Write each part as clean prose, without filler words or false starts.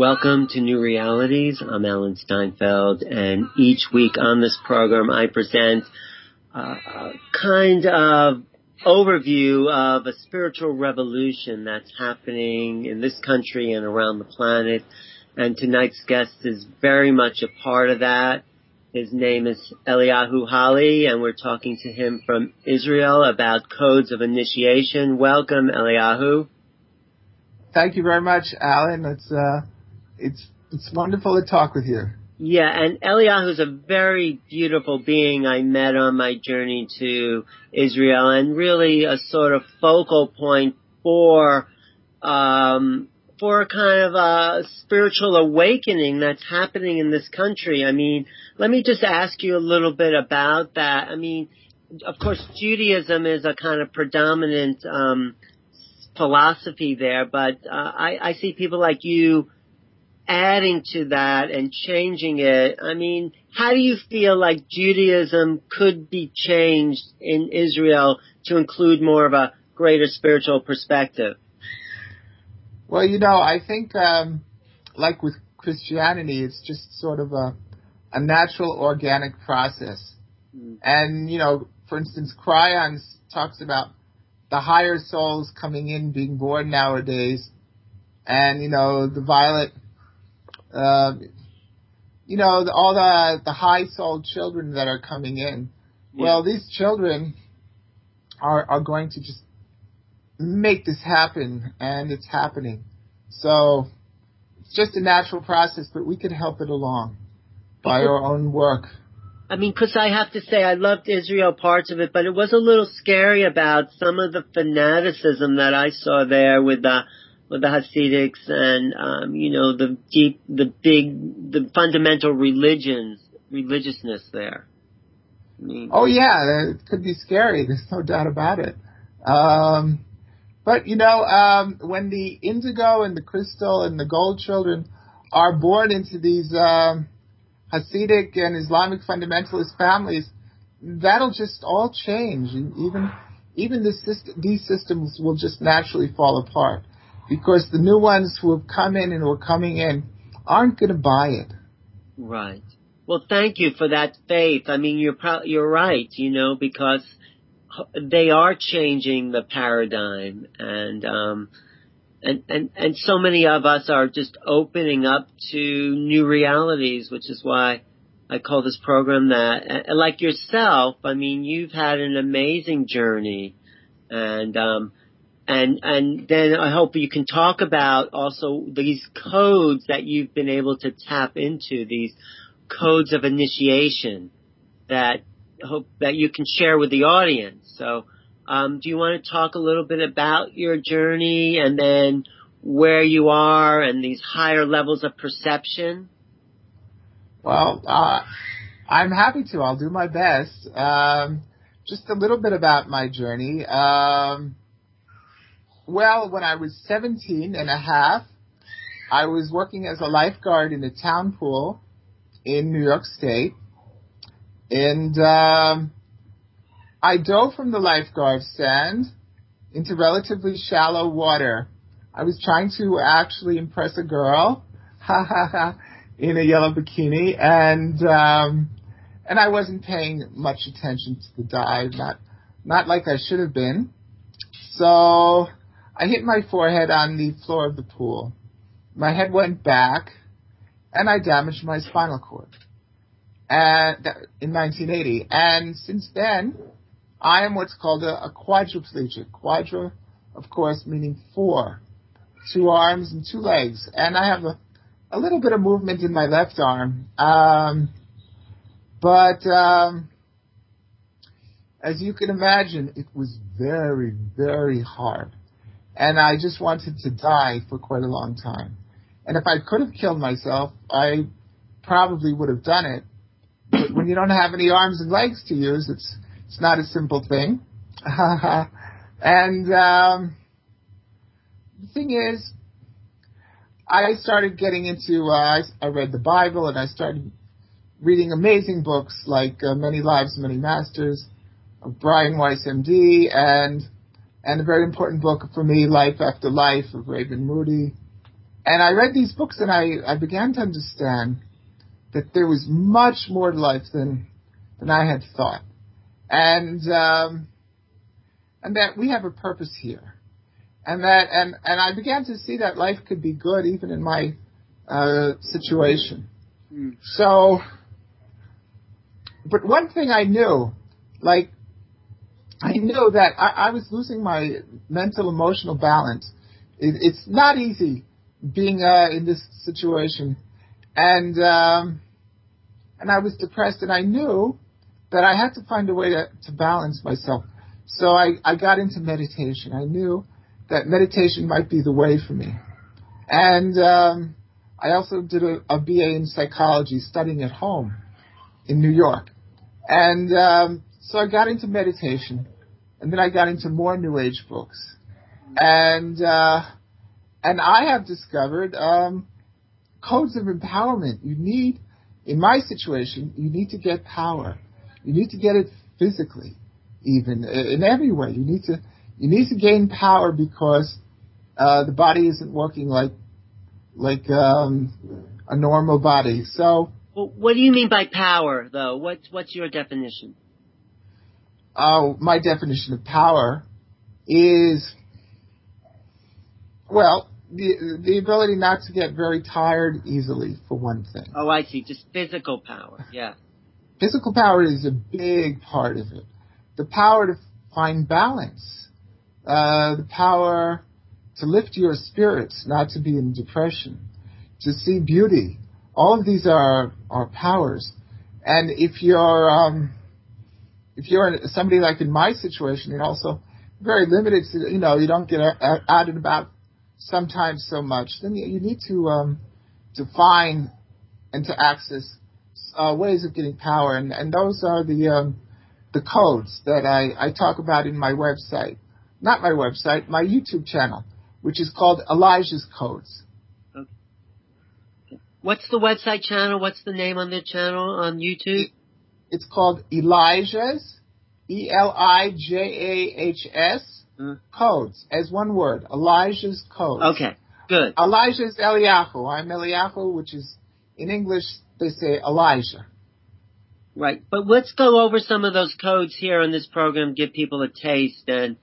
Welcome to New Realities. I'm Alan Steinfeld, and each week on this program I present a kind of overview of a spiritual revolution that's happening in this country and around the planet. And tonight's guest is very much a part of that. His name is Eliyahu Halley, and we're talking to him from Israel about codes of initiation. Welcome, Eliyahu. Thank you very much, Alan. It's wonderful to talk with you. Yeah, and Eliyahu is a very beautiful being I met on my journey to Israel, and really a sort of focal point for a kind of a spiritual awakening that's happening in this country. I mean, let me just ask you a little bit about that. I mean, of course, Judaism is a kind of predominant philosophy there, but I see people like you adding to that and changing it. I mean, how do you feel like Judaism could be changed in Israel to include more of a greater spiritual perspective? Well, I think like with Christianity, it's just sort of a natural organic process. And, for instance, Kryon talks about the higher souls coming in, being born nowadays, and, the violet, all the high-souled children that are coming in. Yeah. Well, these children are going to just make this happen, and it's happening. So it's just a natural process, but we can help it along by our own work. I mean, because I have to say I loved Israel parts of it, but it was a little scary about some of the fanaticism that I saw there with the Hasidics and, the fundamental religiousness there. I mean, oh yeah, it could be scary. There's no doubt about it. But when the indigo and the crystal and the gold children are born into these Hasidic and Islamic fundamentalist families, that'll just all change, and even these systems will just naturally fall apart. Because the new ones who have come in and who are coming in aren't going to buy it. Right. Well, thank you for that faith. I mean, you're right, because they are changing the paradigm, and so many of us are just opening up to new realities, which is why I call this program that. And like yourself, I mean, you've had an amazing journey, and then I hope you can talk about also these codes that you've been able to tap into, these codes of initiation that hope that you can share with the audience. So, do you want to talk a little bit about your journey and then where you are and these higher levels of perception? Well, I'm happy to. I'll do my best. Just a little bit about my journey. Well, when I was 17 and a half, I was working as a lifeguard in a town pool in New York State. And I dove from the lifeguard stand into relatively shallow water. I was trying to actually impress a girl in a yellow bikini, and I wasn't paying much attention to the dive, not like I should have been. So I hit my forehead on the floor of the pool. My head went back, and I damaged my spinal cord in 1980. And since then, I am what's called a quadriplegic. Quadra, of course, meaning 4. 2 arms and 2 legs. And I have a little bit of movement in my left arm. But as you can imagine, it was very, very hard. And I just wanted to die for quite a long time. And if I could have killed myself, I probably would have done it. But when you don't have any arms and legs to use, it's not a simple thing. And the thing is, I started getting into, I read the Bible, and I started reading amazing books like Many Lives, Many Masters of Brian Weiss, MD, and a very important book for me, Life After Life of Raymond Moody. And I read these books, and I began to understand that there was much more to life than I had thought, and that we have a purpose here, and I began to see that life could be good even in my situation. So, but one thing I knew, I knew that I was losing my mental emotional balance. It's not easy being in this situation, and I was depressed, and I knew that I had to find a way to balance myself. So I got into meditation. I knew that meditation might be the way for me, and I also did a BA in psychology, studying at home in New York, and so I got into meditation, and then I got into more New Age books, and I have discovered codes of empowerment. You need, in my situation, you need to get power. You need to get it physically, even in every way. You need to gain power because the body isn't working like a normal body. So, well, what do you mean by power, though? What's your definition? My definition of power is, well, the ability not to get very tired easily, for one thing. Oh, I see. Just physical power. Yeah. Physical power is a big part of it. The power to find balance, the power to lift your spirits, not to be in depression, to see beauty. All of these are powers. And if you're somebody like in my situation, and also very limited, you don't get out and about sometimes so much, then you need to find and to access ways of getting power, and those are the codes that I talk about in my website. Not my website, my YouTube channel, which is called Elijah's Codes. Okay. What's the website channel? What's the name on the channel on YouTube? It's called Elijah's, ELIJAHS, Codes, as one word, Elijah's Codes. Okay, good. Elijah is Eliyahu. I'm Eliyahu, which is, in English, they say Elijah. Right, but let's go over some of those codes here on this program, give people a taste, and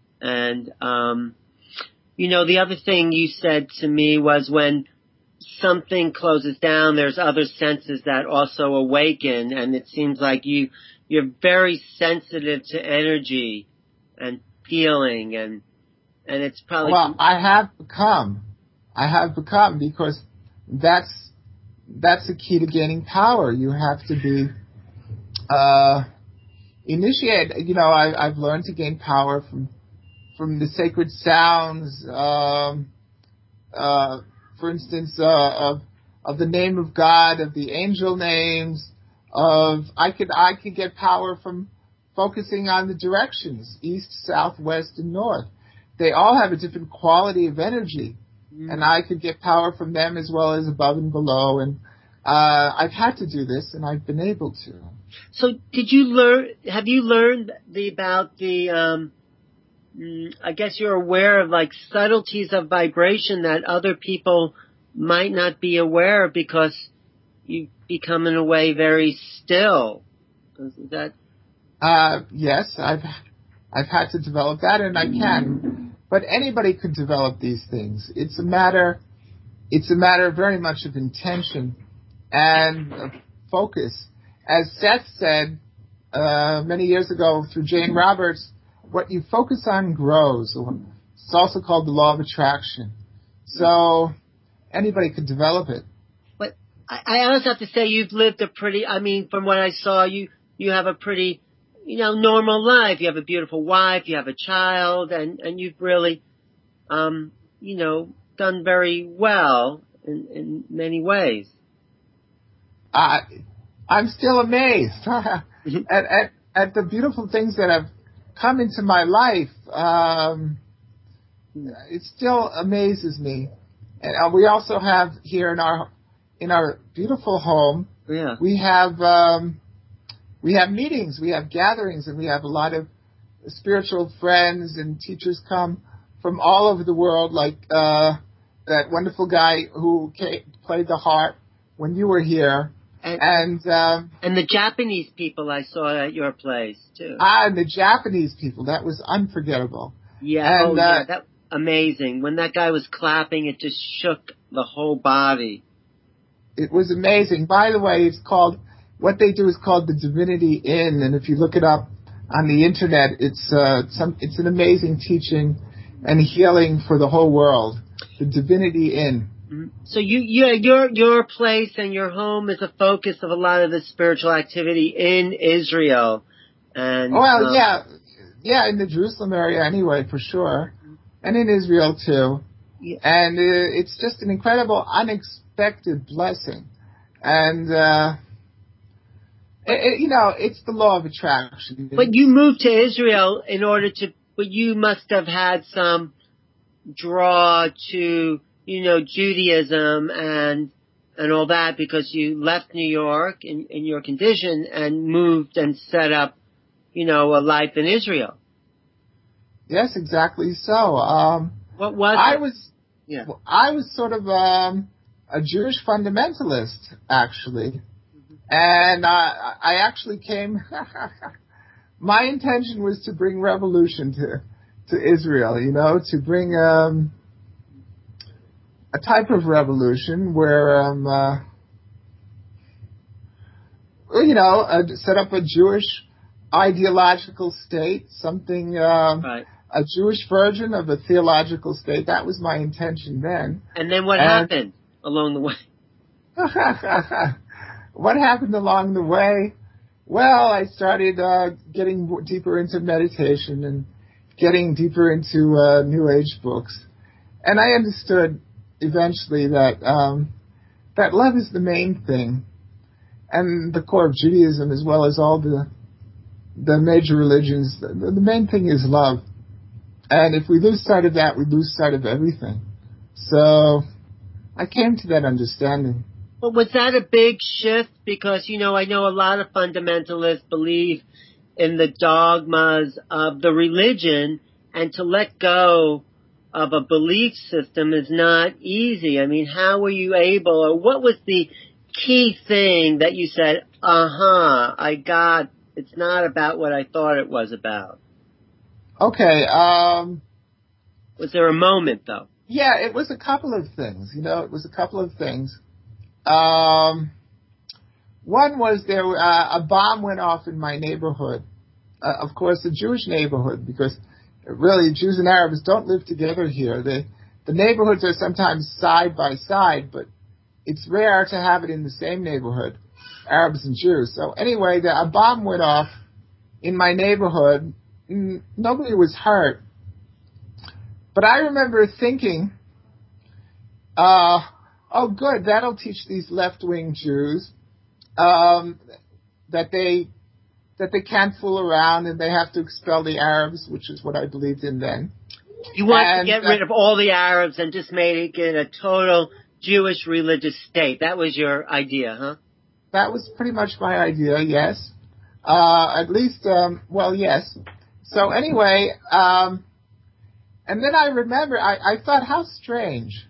the other thing you said to me was when something closes down, there's other senses that also awaken, and it seems like you're very sensitive to energy and feeling, and it's probably... Well, I have become because that's the key to gaining power. You have to be initiated. I've learned to gain power from the sacred sounds, for instance, of the name of God, of the angel names, I could get power from focusing on the directions, east, south, west, and north. They all have a different quality of energy, and I could get power from them as well as above and below, and I've had to do this, and I've been able to. So have you learned about the, I guess you're aware of like subtleties of vibration that other people might not be aware of because you become in a way very still. Is that? Yes, I've had to develop that, and I can. But anybody could develop these things. It's a matter very much of intention and of focus. As Seth said many years ago through Jane Roberts, what you focus on grows. It's also called the law of attraction. So anybody could develop it. But I also have to say you've lived from what I saw, you have a pretty, normal life. You have a beautiful wife, you have a child, and you've really, done very well in many ways. I'm still amazed at the beautiful things that have come into my life. It still amazes me. And we also have here in our beautiful home, we have meetings, we have gatherings, and we have a lot of spiritual friends and teachers come from all over the world, like that wonderful guy who played the harp when you were here. And the Japanese people I saw at your place too. And the Japanese people, that was unforgettable. Yeah, and, that amazing. When that guy was clapping, it just shook the whole body. It was amazing. By the way, what they do is called the Divinity Inn, and if you look it up on the internet, it's an amazing teaching and healing for the whole world. The Divinity Inn. So your place and your home is a focus of a lot of the spiritual activity in Israel. And yeah, in the Jerusalem area anyway, for sure, and in Israel too. Yeah. And it's just an incredible, unexpected blessing, and it's the law of attraction. But you moved to Israel but you must have had some draw to, Judaism and all that, because you left New York in your condition and moved and set up, a life in Israel. Yes, exactly so. What was it? I was sort of a Jewish fundamentalist, actually. And I actually came. My intention was to bring revolution to Israel. To bring a type of revolution where set up a Jewish ideological state, something right. A Jewish version of a theological state. That was my intention then. And then what happened along the way? What happened along the way? Well, I started getting deeper into meditation and getting deeper into New Age books. And I understood eventually that that love is the main thing, and the core of Judaism, as well as all the major religions. The main thing is love. And if we lose sight of that, we lose sight of everything. So I came to that understanding. But was that a big shift? Because, I know a lot of fundamentalists believe in the dogmas of the religion, and to let go of a belief system is not easy. I mean, how were you able, or what was the key thing that you said, it's not about what I thought it was about? Okay. Was there a moment, though? Yeah, it was a couple of things. It was a couple of things. One was there a bomb went off in my neighborhood. Of course, a Jewish neighborhood, because really Jews and Arabs don't live together here. The neighborhoods are sometimes side by side, but it's rare to have it in the same neighborhood, Arabs and Jews. So anyway, a bomb went off in my neighborhood. Nobody was hurt. But I remember thinking, oh, good, that'll teach these left-wing Jews that they can't fool around and they have to expel the Arabs, which is what I believed in then. You want to get rid of all the Arabs and just make it a total Jewish religious state. That was your idea, huh? That was pretty much my idea, yes. At least, yes. So anyway, and then I remember, I thought, how strange.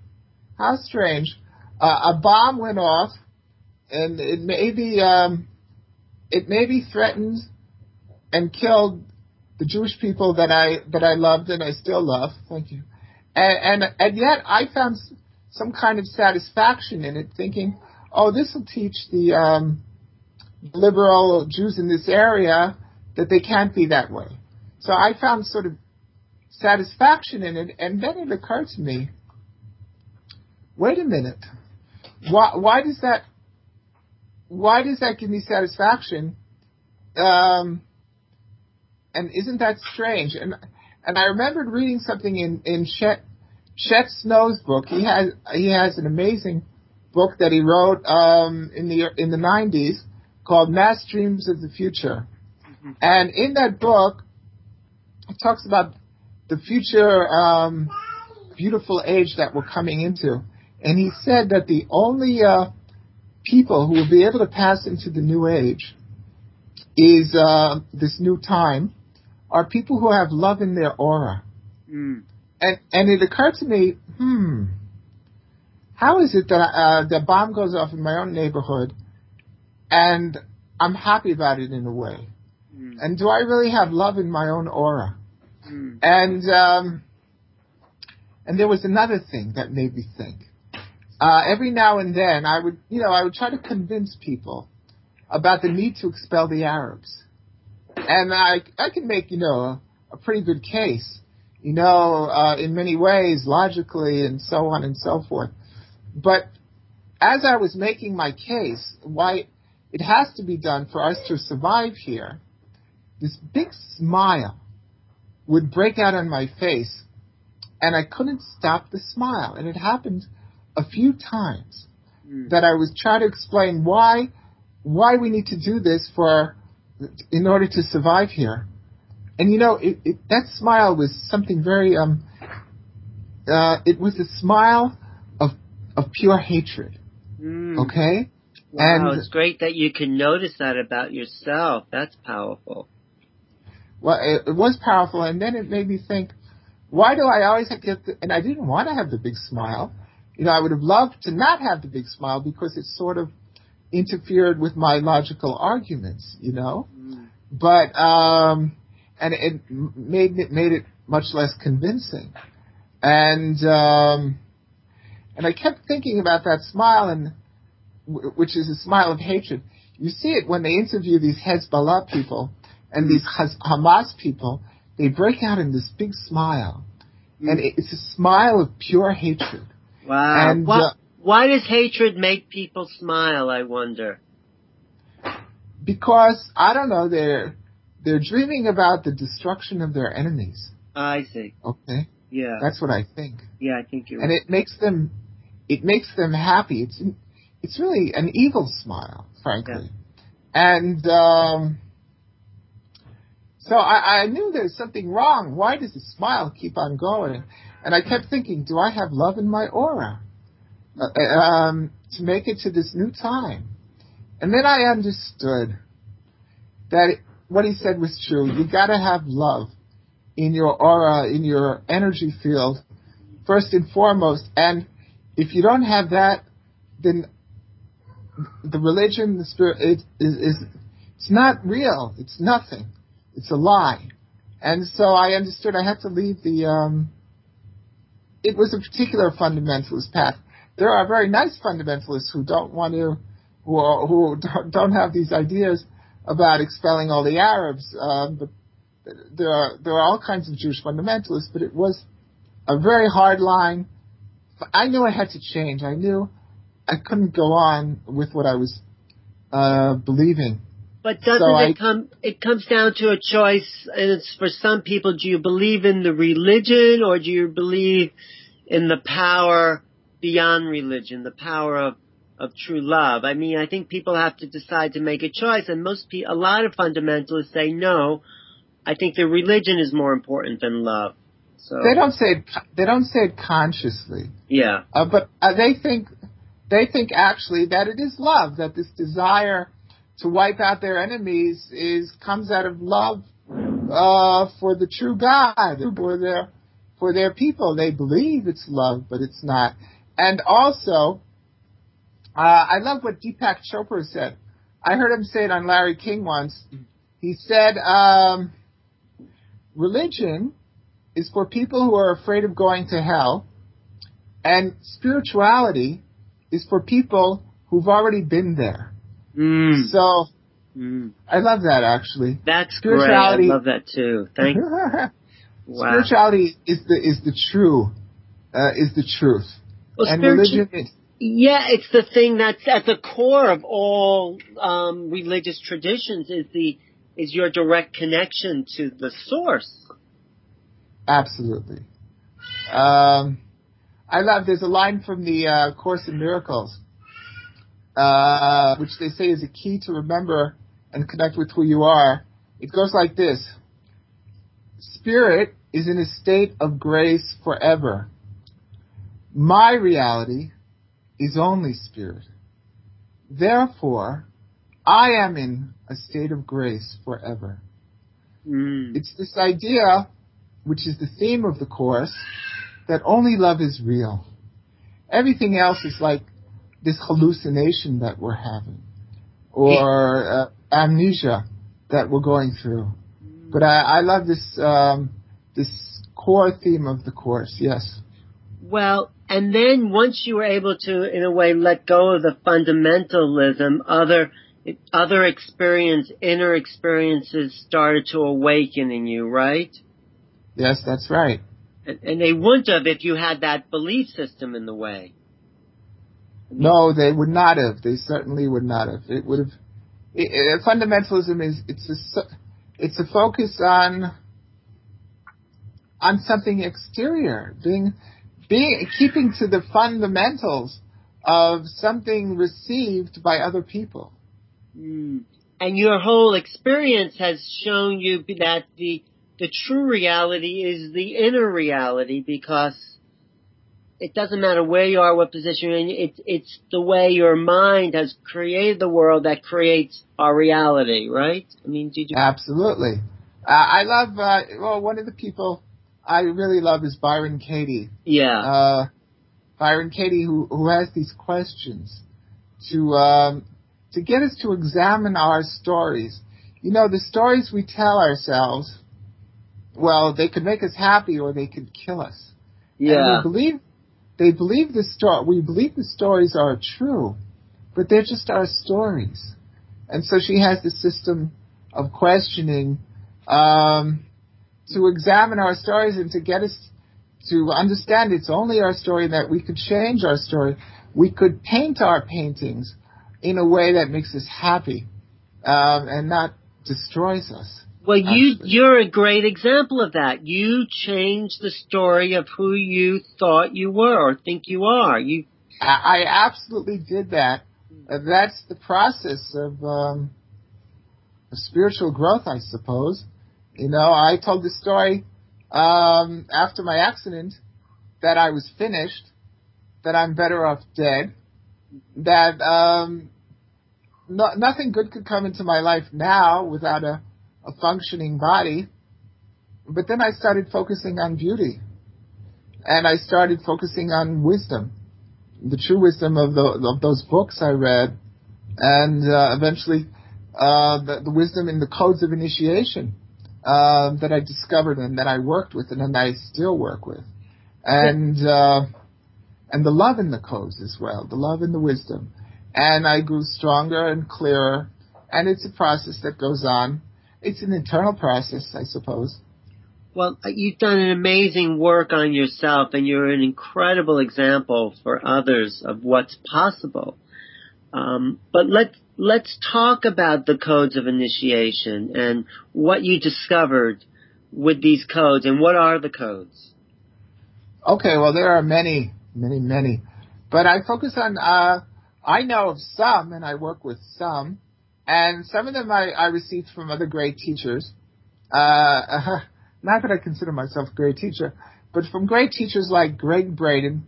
A bomb went off, and it maybe threatened and killed the Jewish people that I loved and I still love. Thank you. And yet I found some kind of satisfaction in it, thinking, oh, this will teach the liberal Jews in this area that they can't be that way. So I found sort of satisfaction in it, and then it occurred to me, wait a minute, why does that give me satisfaction? And isn't that strange? And I remembered reading something in Chet Snow's book. He has an amazing book that he wrote in the 90s called Mass Dreams of the Future. Mm-hmm. And in that book, it talks about the future beautiful age that we're coming into. And he said that the only people who will be able to pass into the new age is this new time are people who have love in their aura. Mm. And it occurred to me, how is it that the bomb goes off in my own neighborhood and I'm happy about it in a way? Mm. And do I really have love in my own aura? Mm. And there was another thing that made me think. Every now and then I would try to convince people about the need to expel the Arabs. And I can make, a pretty good case, in many ways, logically and so on and so forth. But as I was making my case, why it has to be done for us to survive here, this big smile would break out on my face, and I couldn't stop the smile. And it happened a few times that I was trying to explain why we need to do this in order to survive here. And that smile was something very it was a smile of pure hatred. Okay? Wow, and it's great that you can notice that about yourself. That's powerful. Well, it was powerful, and then it made me think, why do I always and I didn't want to have the big smile. I would have loved to not have the big smile because it sort of interfered with my logical arguments, But, and it made it much less convincing. And I kept thinking about that smile, which is a smile of hatred. You see it when they interview these Hezbollah people and these Hamas people. They break out in this big smile. And it's a smile of pure hatred. Wow. And why does hatred make people smile, I wonder? Because, I don't know, they're dreaming about the destruction of their enemies. I see. Okay? Yeah. That's what I think. Yeah, I think you're right. And it makes them happy. It's really an evil smile, frankly. Yeah. And so I knew there's something wrong. Why does the smile keep on going? And I kept thinking, do I have love in my aura to make it to this new time? And then I understood that what he said was true. You got to have love in your aura, in your energy field, first and foremost. And if you don't have that, then the religion, the spirit, it's not real. It's nothing. It's a lie. And so I understood I had to leave it was a particular fundamentalist path. There are very nice fundamentalists who don't want to, who don't have these ideas about expelling all the Arabs. But there are all kinds of Jewish fundamentalists, but it was a very hard line. I knew I had to change. I knew I couldn't go on with what I was believing. But it comes down to a choice, and it's for some people, do you believe in the religion or do you believe in the power beyond religion, the power of true love? I mean, I think people have to decide to make a choice, and a lot of fundamentalists say no. I think the religion is more important than love. So they don't say it consciously. Yeah. But they think actually that it is love, that this desire to wipe out their enemies comes out of love for the true God, for their people. They believe it's love, but it's not. And also, I love what Deepak Chopra said. I heard him say it on Larry King once. He said, religion is for people who are afraid of going to hell, and spirituality is for people who've already been there. So, I love that, actually. That's great. I love that too. Thank you. Wow. Spirituality is the truth. Well, and religion is... Yeah, it's the thing that's at the core of all religious traditions is your direct connection to the source. Absolutely. There's a line from the Course in Miracles, which they say is a key to remember and connect with who you are. It goes like this: Spirit is in a state of grace forever. My reality is only spirit. Therefore, I am in a state of grace forever. It's this idea, which is the theme of the Course, that only love is real. Everything else is like this hallucination that we're having, or amnesia that we're going through. But I love this this core theme of the Course. Yes. Well, and then once you were able to, in a way, let go of the fundamentalism, other inner experiences started to awaken in you, right? Yes, that's right. And they wouldn't have if you had that belief system in the way. No, they would not have. They certainly would not have. It would have. Fundamentalism is it's a focus on something exterior, keeping to the fundamentals of something received by other people. And your whole experience has shown you that the true reality is the inner reality, because it doesn't matter where you are, what position you're in. It's the way your mind has created the world that creates our reality, right? I mean, did you? Absolutely. I love, one of the people I really love is Byron Katie. Yeah. Byron Katie, who has these questions to get us to examine our stories. You know, the stories we tell ourselves, well, they could make us happy or they could kill us. Yeah. And we believe the stories are true, but they're just our stories. And so she has this system of questioning to examine our stories and to get us to understand it's only our story, that we could change our story. We could paint our paintings in a way that makes us happy and not destroys us. Well, you're a great example of that. You changed the story of who you thought you were or think you are. I absolutely did that. That's the process of spiritual growth, I suppose. You know, I told the story after my accident that I was finished, that I'm better off dead, that nothing good could come into my life now without a functioning body. But then I started focusing on beauty, and I started focusing on wisdom, the true wisdom of those books I read, and eventually the wisdom in the codes of initiation that I discovered and that I worked with and I still work with, and the love in the codes as well, the love and the wisdom. And I grew stronger and clearer, and it's a process that goes on. It's an internal process, I suppose. Well, you've done an amazing work on yourself, and you're an incredible example for others of what's possible. But let's talk about the codes of initiation and what you discovered with these codes, and what are the codes? Okay, well, there are many. But I focus on, I know of some, and I work with some, and some of them I received from other great teachers. Not that I consider myself a great teacher, but from great teachers like Gregg Braden.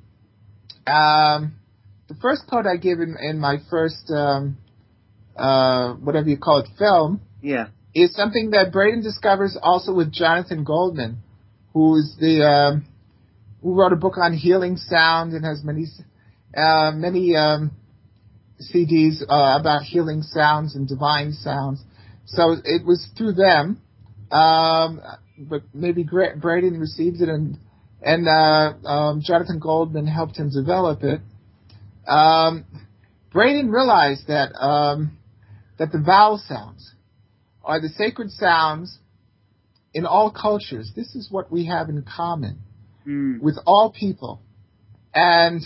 The first code I gave in my first, whatever you call it, film, is something that Braden discovers also with Jonathan Goldman, who wrote a book on healing sound and has many CDs about healing sounds and divine sounds. So it was through them, but maybe Braden received it, and Jonathan Goldman helped him develop it. Braden realized that the vowel sounds are the sacred sounds in all cultures. This is what we have in common with all people. And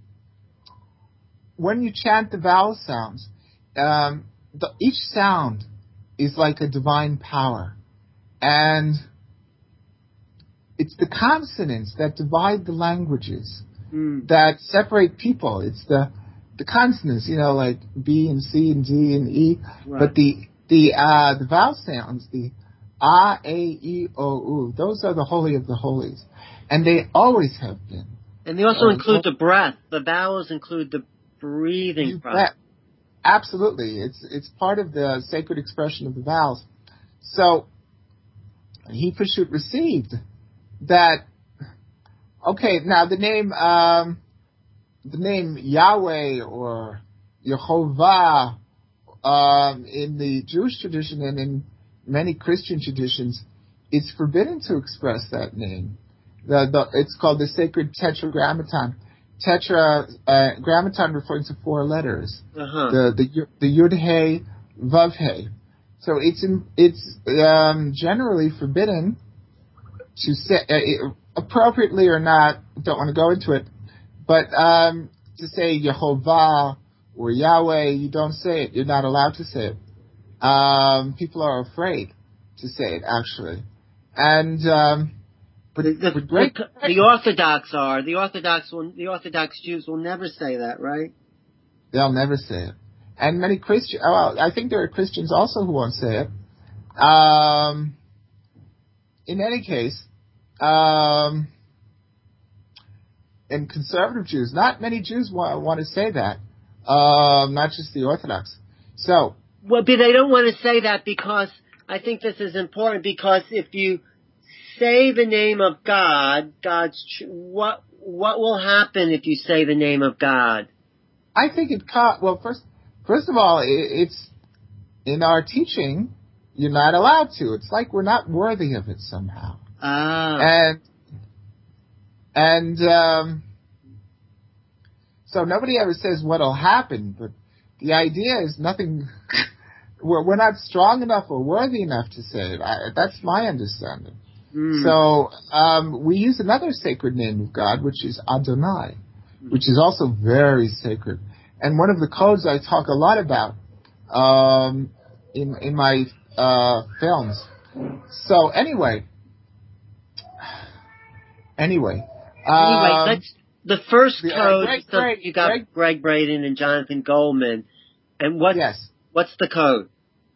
when you chant the vowel sounds, each sound is like a divine power. And it's the consonants that divide the languages, that separate people. It's the consonants, like B and C and D and E. Right. But the vowel sounds, the A, E, O, U, those are the holy of the holies. And they always have been. And they also include the breath. The vowels include the breathing process. Absolutely. It's part of the sacred expression of the vowels. So he received that. Okay, now the name the name Yahweh or Yehovah, in the Jewish tradition and in many Christian traditions, it's forbidden to express that name. It's called the sacred tetragrammaton. Grammaton referring to 4 letters. Uh-huh. The Yud He Vav He. So it's generally forbidden to say, appropriately or not, don't want to go into it, but to say Yehovah or Yahweh, you don't say it. You're not allowed to say it. People are afraid to say it, actually. And but the Orthodox are. The Orthodox Jews will never say that, right? They'll never say it. And many Christians, well, I think there are Christians also who won't say it. In any case, and conservative Jews, not many Jews want to say that. Not just the Orthodox. So. Well, but they don't want to say that because I think this is important, because if you say the name of God, what will happen if you say the name of God? I think well, first of all, it's in our teaching, you're not allowed to. It's like we're not worthy of it somehow. Ah. And so nobody ever says what'll happen, but the idea is nothing. We're not strong enough or worthy enough to say it. That's my understanding. So we use another sacred name of God, which is Adonai, which is also very sacred. And one of the codes I talk a lot about in my films. So anyway, let's. The first code, you got Greg Braden and Jonathan Goldman. And what's the code?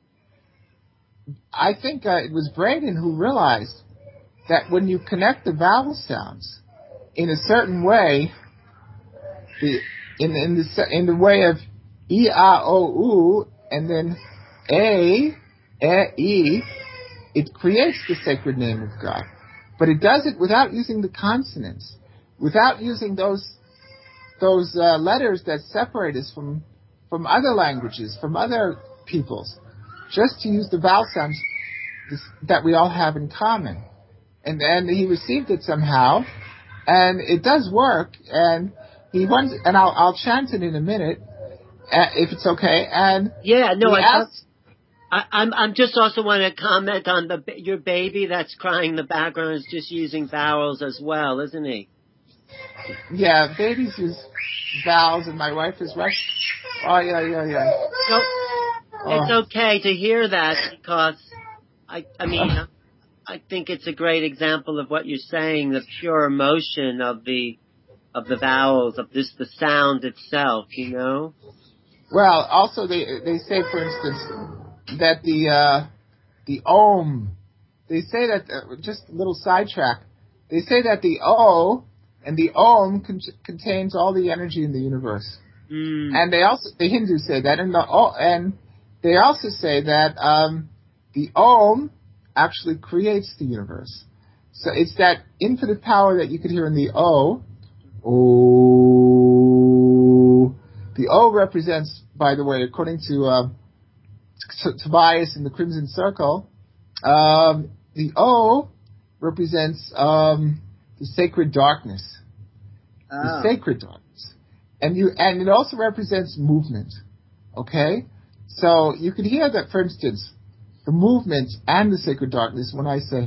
I think it was Braden who realized that when you connect the vowel sounds in a certain way, in the way of E, A, O, U, and then A, E, it creates the sacred name of God. But it does it without using the consonants, without using those letters that separate us from other languages, from other peoples, just to use the vowel sounds that we all have in common. And he received it somehow, and it does work. And he wants, and I'll chant it in a minute, if it's okay. And yeah, no, I'm just also want to comment on your baby that's crying in the background is just using vowels as well, isn't he? Yeah, babies use vowels, and my wife is right. Oh yeah. So, it's okay to hear that, because I think it's a great example of what you're saying, the pure emotion of the vowels, of just the sound itself, you know? Well, also they say, for instance, that the Om, they say that, just a little sidetrack, they say that the O and the Om contains all the energy in the universe. And the Hindus say that, and they also say that the Om actually creates the universe. So it's that infinite power that you could hear in the O. O. The O represents, by the way, according to Tobias in the Crimson Circle, the O represents the sacred darkness. The sacred darkness. And it also represents movement. Okay? So you could hear that, for instance, the movement and the sacred darkness when I say,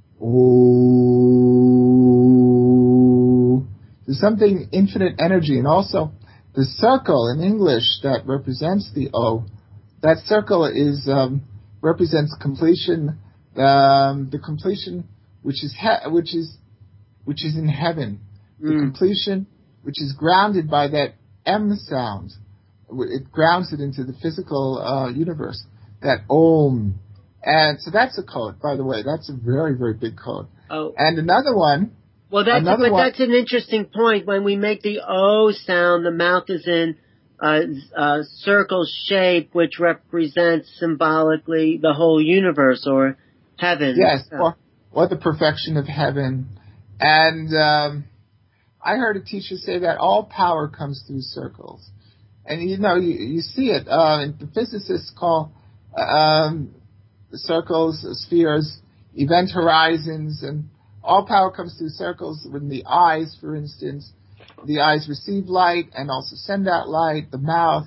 oh, there's something infinite energy. And also the circle in English that represents the O, that circle represents completion, the completion which is in heaven, the completion which is grounded by that M sound. It grounds it into the physical universe, that Om. And so that's a code, by the way. That's a very, very big code. Oh. And another one. Well, that's an interesting point. When we make the O sound, the mouth is in a circle shape, which represents symbolically the whole universe or heaven. Yes, or the perfection of heaven. And I heard a teacher say that all power comes through circles. And you see it. The physicists call circles, spheres, event horizons, and all power comes through circles. When the eyes, for instance, the eyes receive light and also send out light. The mouth,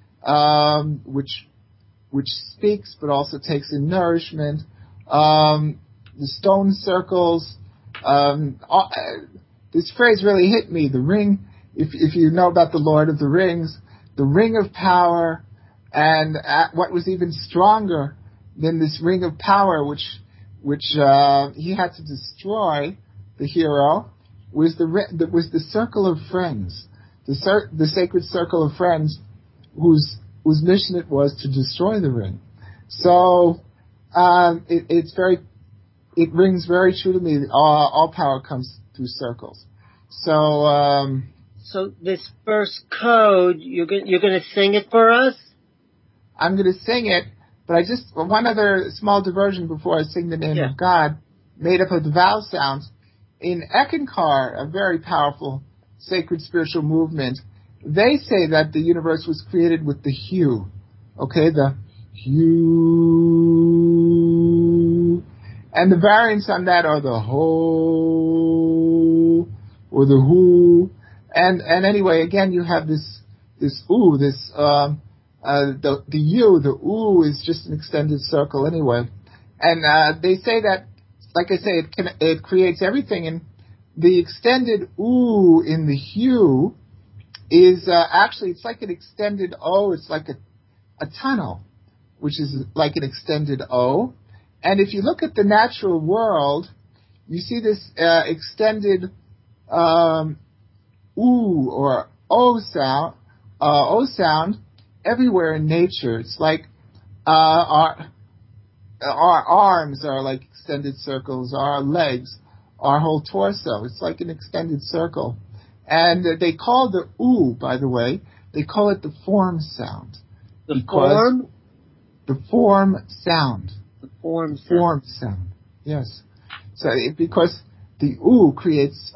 which speaks but also takes in nourishment. The stone circles. This phrase really hit me. The ring. If you know about the Lord of the Rings, the ring of power, and what was even stronger than this ring of power, which he had to destroy, the hero, was the circle of friends, the sacred circle of friends, whose mission it was to destroy the ring. So it rings very true to me. All power comes through circles. So this first code, you're going to sing it for us? I'm going to sing it, but one other small diversion before I sing the name of God, made up of the vowel sounds. In Eckankar, a very powerful sacred spiritual movement, they say that the universe was created with the hue. Okay, the hue. And the variants on that are the ho, or the who. And anyway, again, you have this ooh, the U, the ooh is just an extended circle anyway. And they say that, like I say, it creates everything. And the extended ooh in the hue is actually, it's like an extended O. It's like a tunnel, which is like an extended O. And if you look at the natural world, you see this extended ooh or O sound everywhere in nature. It's like our arms are like extended circles, our legs, our whole torso. It's like an extended circle. And they call the ooh, by the way, they call it the form sound. The form? The form sound. The form sound. Form sound, yes. So because the ooh creates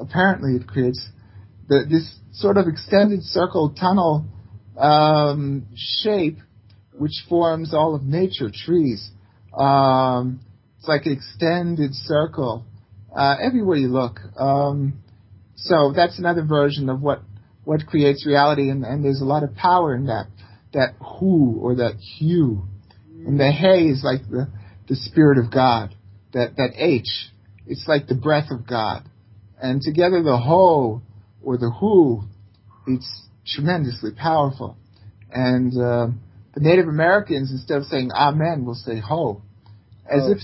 this sort of extended circle tunnel shape, which forms all of nature, trees. It's like an extended circle everywhere you look. So that's another version of what creates reality, and there's a lot of power in that who or that hue. And the hey is like the Spirit of God. That H, it's like the breath of God. And together the ho or the who, it's tremendously powerful. And the Native Americans, instead of saying amen, will say ho, as if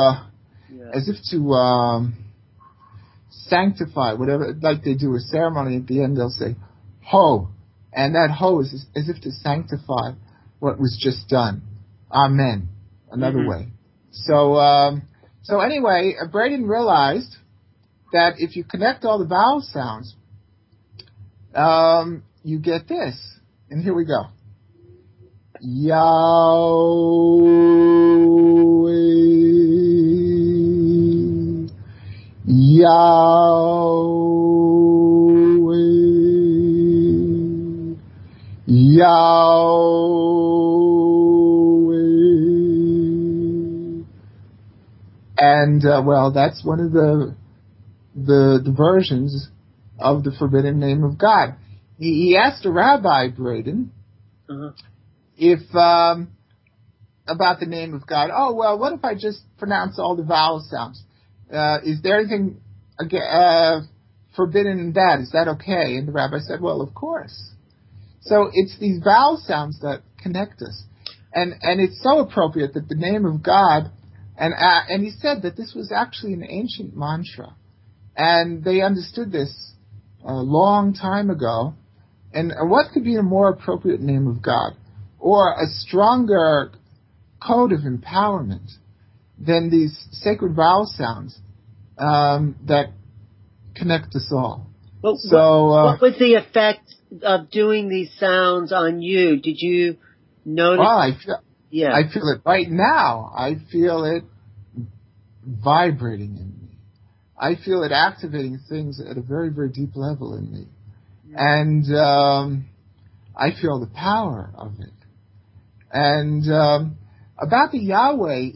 to sanctify whatever, like they do a ceremony at the end, they'll say ho, and that ho is as if to sanctify what was just done. Amen. Another way. So anyway, Braden realized that if you connect all the vowel sounds, you get this. And here we go. Yahweh, Yahweh, Yahweh. And, well, that's one of the versions of the forbidden name of God. He asked a rabbi, Braden, if, about the name of God. Oh, well, what if I just pronounce all the vowel sounds? Is there anything forbidden in that? Is that okay? And the rabbi said, well, of course. So it's these vowel sounds that connect us. And it's so appropriate that the name of God, and he said that this was actually an ancient mantra. And they understood this a long time ago. And what could be a more appropriate name of God, or a stronger code of empowerment than these sacred vowel sounds that connect us all? Well, what was the effect of doing these sounds on you? Did you notice? Well, I feel it right now. I feel it vibrating in me. I feel it activating things at a very, very deep level in me. And I feel the power of it. And about the Yahweh,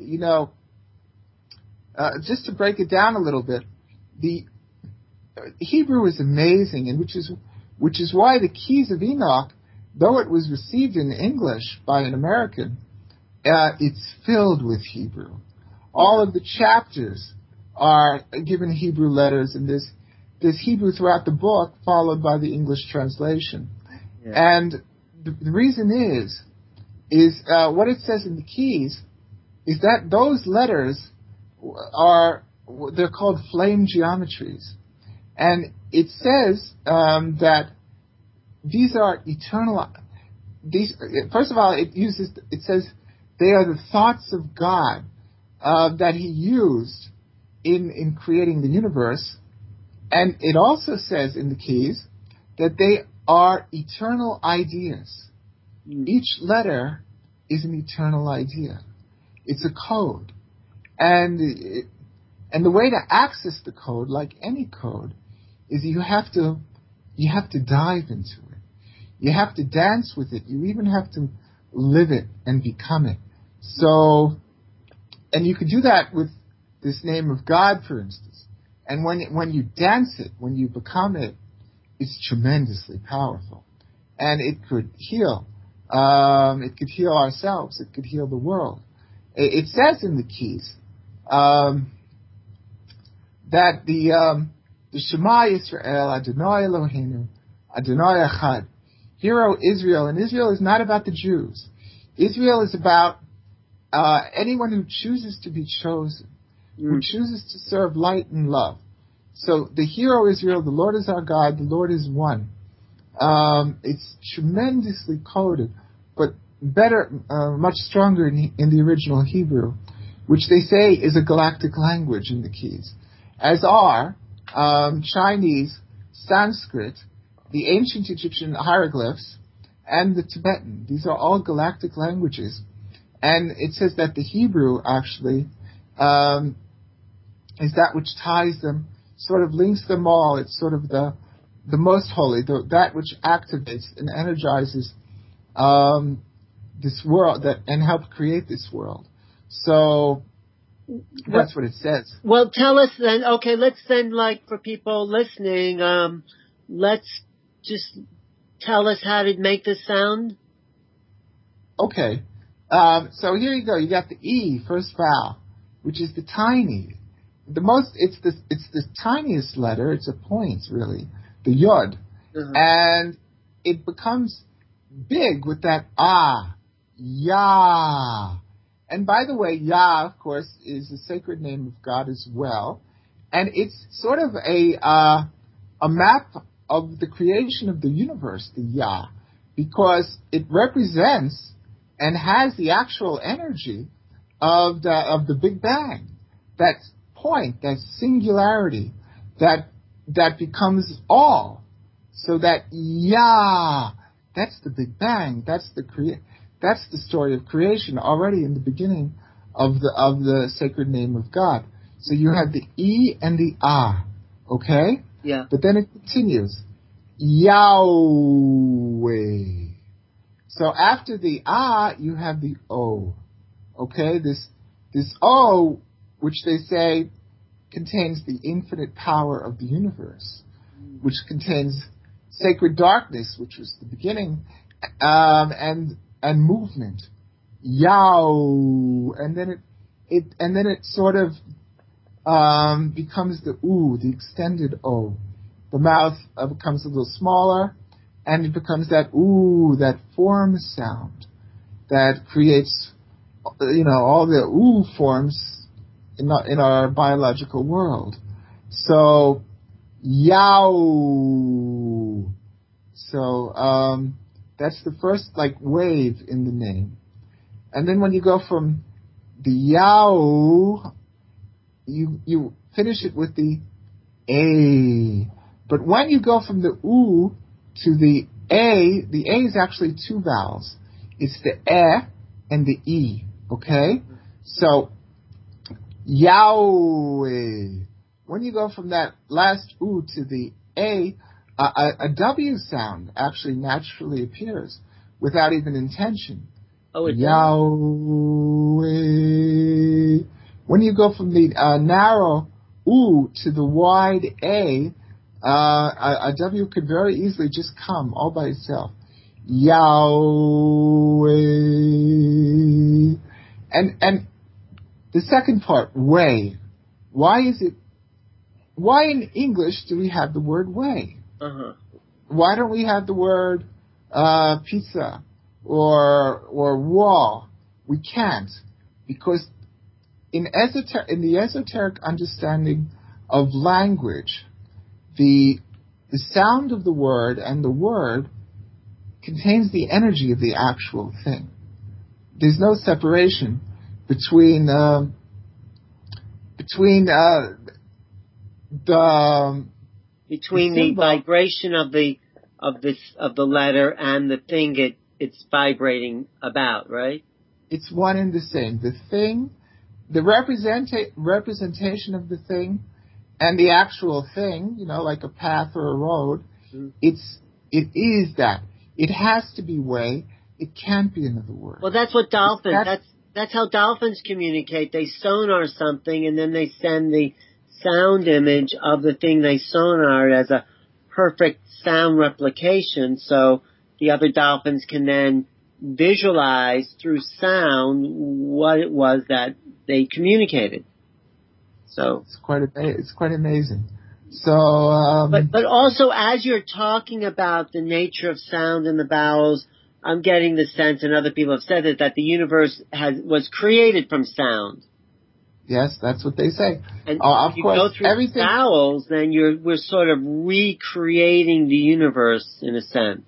just to break it down a little bit, the Hebrew is amazing, and which is why the Keys of Enoch, though it was received in English by an American, it's filled with Hebrew. All of the chapters are given Hebrew letters, and there's Hebrew throughout the book, followed by the English translation. Yeah. And the reason is what it says in the Keys is that those letters they're called flame geometries. And it says that these are eternal. First of all, it says they are the thoughts of God that He used in creating the universe. And it also says in the Keys that they are eternal ideas. Each letter is an eternal idea. It's a code. And the way to access the code, like any code, is you have to dive into it. You have to dance with it. You even have to live it and become it. So, and you can do that with this name of God, for instance. And when you dance it, when you become it, it's tremendously powerful. And it could heal. It could heal ourselves. It could heal the world. It says in the Keys that the Shema Yisrael, Adonai Eloheinu, Adonai Echad. Hear, O Israel, and Israel is not about the Jews. Israel is about anyone who chooses to be chosen, who chooses to serve light and love. So the hero Israel, the Lord is our God, the Lord is one. It's tremendously coded, but better, much stronger in the original Hebrew, which they say is a galactic language in the Keys, as are Chinese, Sanskrit, the ancient Egyptian hieroglyphs, and the Tibetan. These are all galactic languages. And it says that the Hebrew actually is that which ties them, sort of links them all. It's sort of the most holy, that which activates and energizes this world and helped create this world. So that's what it says. Well, tell us then. Okay, let's then, like, for people listening, let's just tell us how to make this sound. Okay. So here you go. You got the E, first vowel, which is the tiny. It's the tiniest letter. It's a point, really. The Yod. Uh-huh. And it becomes big with that Ah. Yah. And by the way, Yah, of course, is a sacred name of God as well. And it's sort of a map of the creation of the universe, the Yah, because it represents and has the actual energy of the Big Bang. That point, that singularity, that becomes all. So that Yah, that's the Big Bang. That's the story of creation already in the beginning of the sacred name of God. So you have the E and the Ah, okay? Yeah. But then it continues, Yahweh. So after the Ah, you have the O, okay? This O, which they say contains the infinite power of the universe, which contains sacred darkness, which was the beginning, and movement, Yao, and then it sort of becomes the U, the extended O. The mouth becomes a little smaller, and it becomes that U, that form sound that creates, all the U forms in our biological world. So Yao. So that's the first wave in the name. And then when you go from the Yao, you finish it with the A. But when you go from the U to the A is actually two vowels. It's the E and the E, okay? So Yahweh. when you go from that last oo to the a, a W sound actually naturally appears without even intention. Oh, it does? Yahweh. When you go from the narrow oo to the wide a W could very easily just come all by itself. Yahweh. And the second part, way. Why in English do we have the word way? Uh-huh. Why don't we have the word pizza or wall? We can't, because in the esoteric understanding of language, the sound of the word and the word contains the energy of the actual thing. There's no separation between the vibration of the letter and the thing it's vibrating about, right? It's one and the same. The thing, the representation of the thing, and the actual thing, like a path or a road. Mm-hmm. It is that. It has to be way. It can't be another word. Well, that's what dolphins. That's how dolphins communicate. They sonar something, and then they send the sound image of the thing they sonar as a perfect sound replication, so the other dolphins can then visualize through sound what it was that they communicated. So it's quite amazing. So, but also, as you're talking about the nature of sound and the vowels, I'm getting the sense, and other people have said it, that the universe was created from sound. Yes, that's what they say. And of if you course, go through everything vowels, then we're sort of recreating the universe in a sense.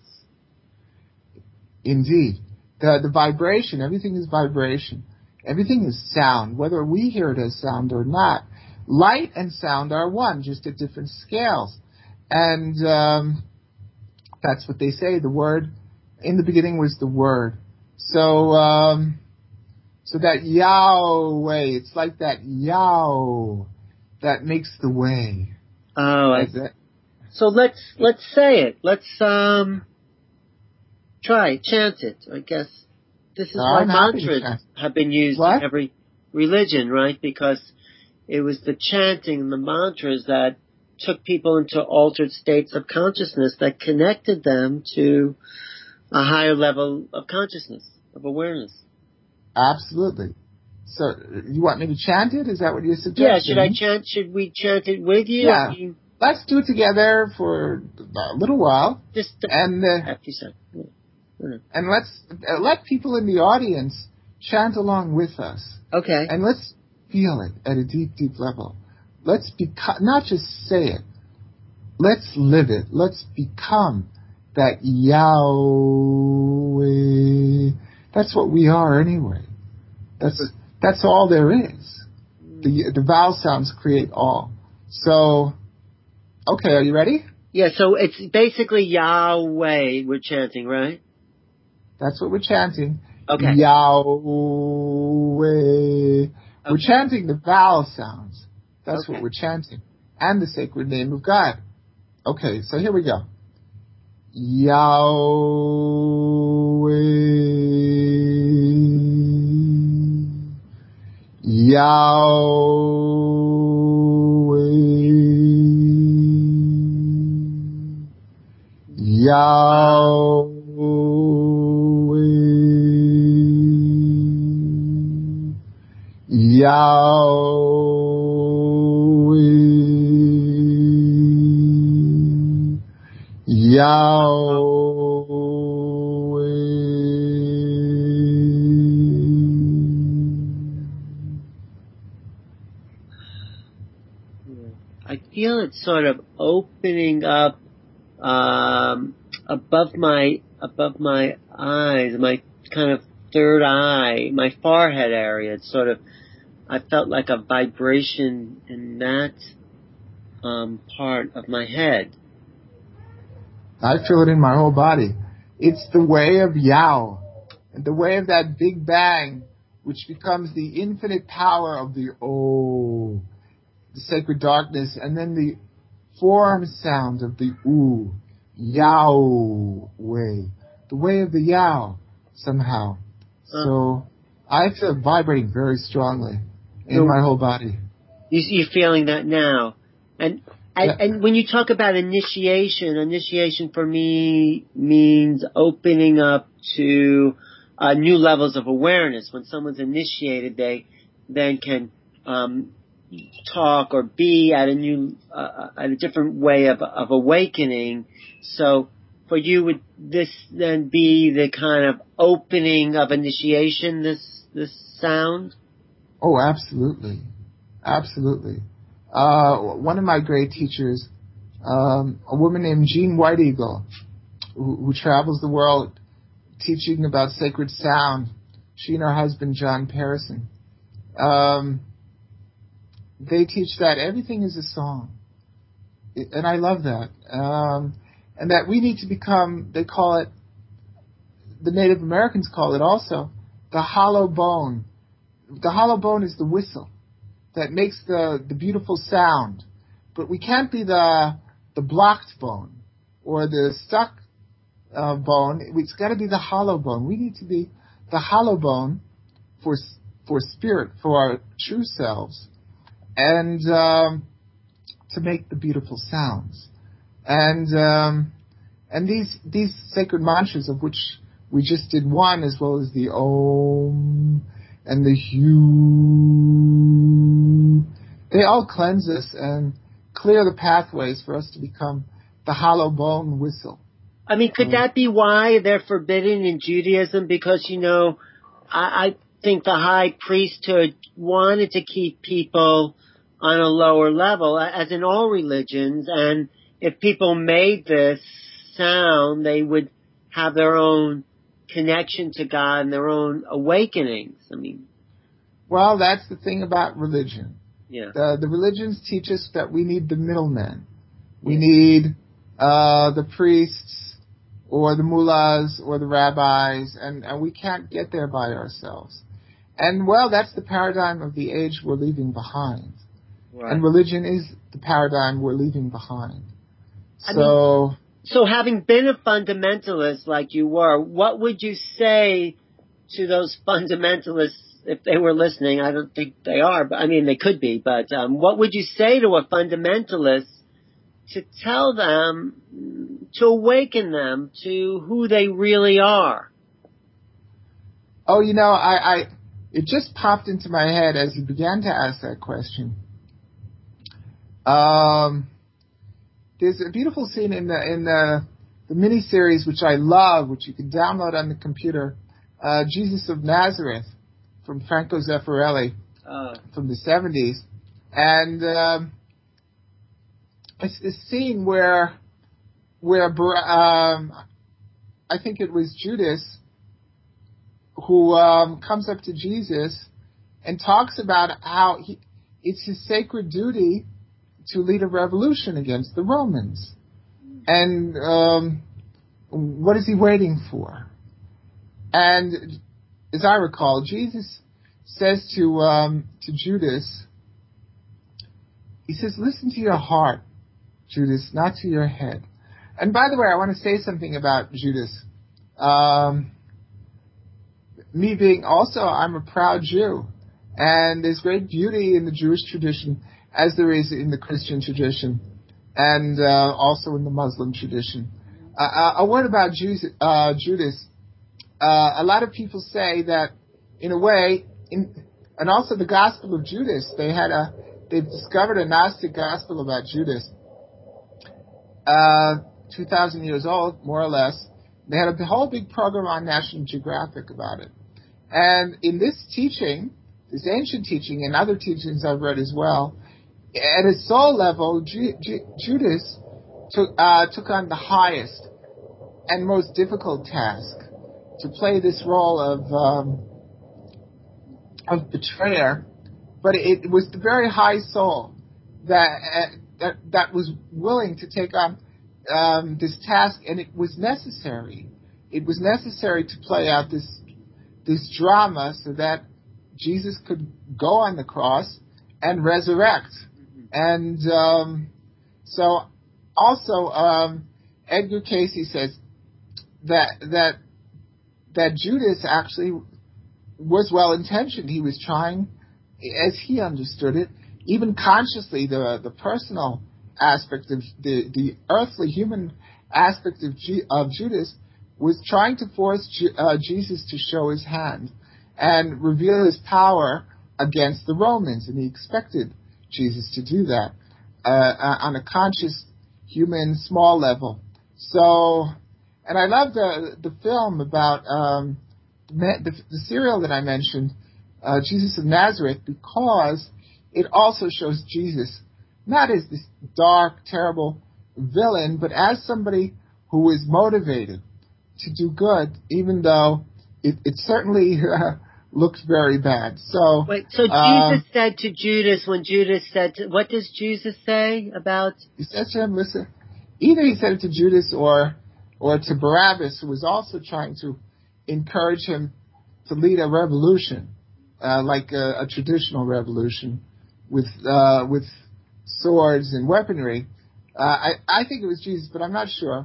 Indeed. The vibration, everything is vibration. Everything is sound, whether we hear it as sound or not. Light and sound are one, just at different scales. And that's what they say. The word, in the beginning was the word. So that Yahweh, it's like that Yao that makes the way. Oh, so let's say it. Let's try chant it. I guess this is why mantras have been used in every religion, right? Because it was the chanting and the mantras that took people into altered states of consciousness that connected them to a higher level of consciousness, of awareness. Absolutely. So, you want me to chant it? Is that what you're suggesting? Yeah, should we chant it with you? Yeah. Let's do it together for a little while. Just and let's let people in the audience chant along with us. Okay. And let's feel it at a deep, deep level. Let's not just say it. Let's live it. Let's become that Yahweh. That's what we are anyway. That's all there is. The vowel sounds create all. So, okay, are you ready? Yeah, so it's basically Yahweh we're chanting, right? That's what we're chanting. Okay. Yahweh. Okay. We're chanting the vowel sounds. That's what we're chanting. And the sacred name of God. Okay, so here we go. Yahweh. Yahweh. Yahweh. Yahweh. Yahweh. I feel it sort of opening up above my eyes, my kind of third eye, my forehead area. It's sort of, I felt like a vibration in that part of my head. I feel it in my whole body. It's the way of Yao, the way of that Big Bang, which becomes the infinite power of the O. the sacred darkness, and then the form sound of the ooh, Yahweh, the way of the Yao, somehow. So I feel it vibrating very strongly in my whole body. You're feeling that now. And when you talk about initiation for me means opening up to new levels of awareness. When someone's initiated, they then can talk or be at a different way of awakening. So for you, would this then be the kind of opening of initiation, this sound? Oh, absolutely. Absolutely. One of my great teachers, a woman named Jean White Eagle, who travels the world teaching about sacred sound, she and her husband, John Parison, they teach that everything is a song. And I love that. And that we need to become, they call it, the Native Americans call it also, the hollow bone. The hollow bone is the whistle that makes the beautiful sound. But we can't be the blocked bone or the stuck bone. It's got to be the hollow bone. We need to be the hollow bone for spirit, for our true selves, and to make the beautiful sounds. And these sacred mantras, of which we just did one, as well as the Om and the Hu, they all cleanse us and clear the pathways for us to become the hollow bone whistle. I mean, could that be why they're forbidden in Judaism? Because, I think the high priesthood wanted to keep people on a lower level, as in all religions, and if people made this sound, they would have their own connection to God and their own awakenings. I mean, well, that's the thing about religion. Yeah. The religions teach us that we need the middlemen. We need the priests or the mullahs or the rabbis, and we can't get there by ourselves. And, well, that's the paradigm of the age we're leaving behind. Right. And religion is the paradigm we're leaving behind. So having been a fundamentalist like you were, what would you say to those fundamentalists if they were listening? I don't think they are, but I mean, they could be. But what would you say to a fundamentalist to tell them, to awaken them to who they really are? Oh, it just popped into my head as you began to ask that question. There's a beautiful scene in the miniseries, which I love, which you can download on the computer, Jesus of Nazareth, from Franco Zeffirelli, from the 70s. And it's this scene where I think it was Judas who comes up to Jesus and talks about how it's his sacred duty to lead a revolution against the Romans. And what is he waiting for? And as I recall, Jesus says to Judas, he says, listen to your heart, Judas, not to your head. And by the way, I want to say something about Judas. Me being also, I'm a proud Jew. And there's great beauty in the Jewish tradition, as there is in the Christian tradition, and also in the Muslim tradition. A word about Judas. A lot of people say that, in a way, and also the Gospel of Judas, they've discovered a Gnostic Gospel about Judas, 2,000 years old, more or less. They had a whole big program on National Geographic about it. And in this teaching, this ancient teaching, and other teachings I've read as well, at a soul level, Judas took on the highest and most difficult task to play this role of betrayer. But it was the very high soul that was willing to take on this task, and it was necessary. It was necessary to play out this drama so that Jesus could go on the cross and resurrect. And so also Edgar Casey says that Judas actually was well intentioned. He was trying, as he understood it, even consciously, the personal aspect of the earthly human aspect of Judas was trying to force Jesus to show his hand and reveal his power against the Romans, and he expected Jesus to do that on a conscious human small level. So, and I love the film about the serial that I mentioned, Jesus of Nazareth, because it also shows Jesus not as this dark, terrible villain, but as somebody who is motivated to do good, even though it certainly looks very bad. So wait, so Jesus said to Judas, when Judas said, what does Jesus say about? He said to him, listen, either he said it to Judas or to Barabbas, who was also trying to encourage him to lead a revolution, like a traditional revolution with swords and weaponry. I think it was Jesus, but I'm not sure.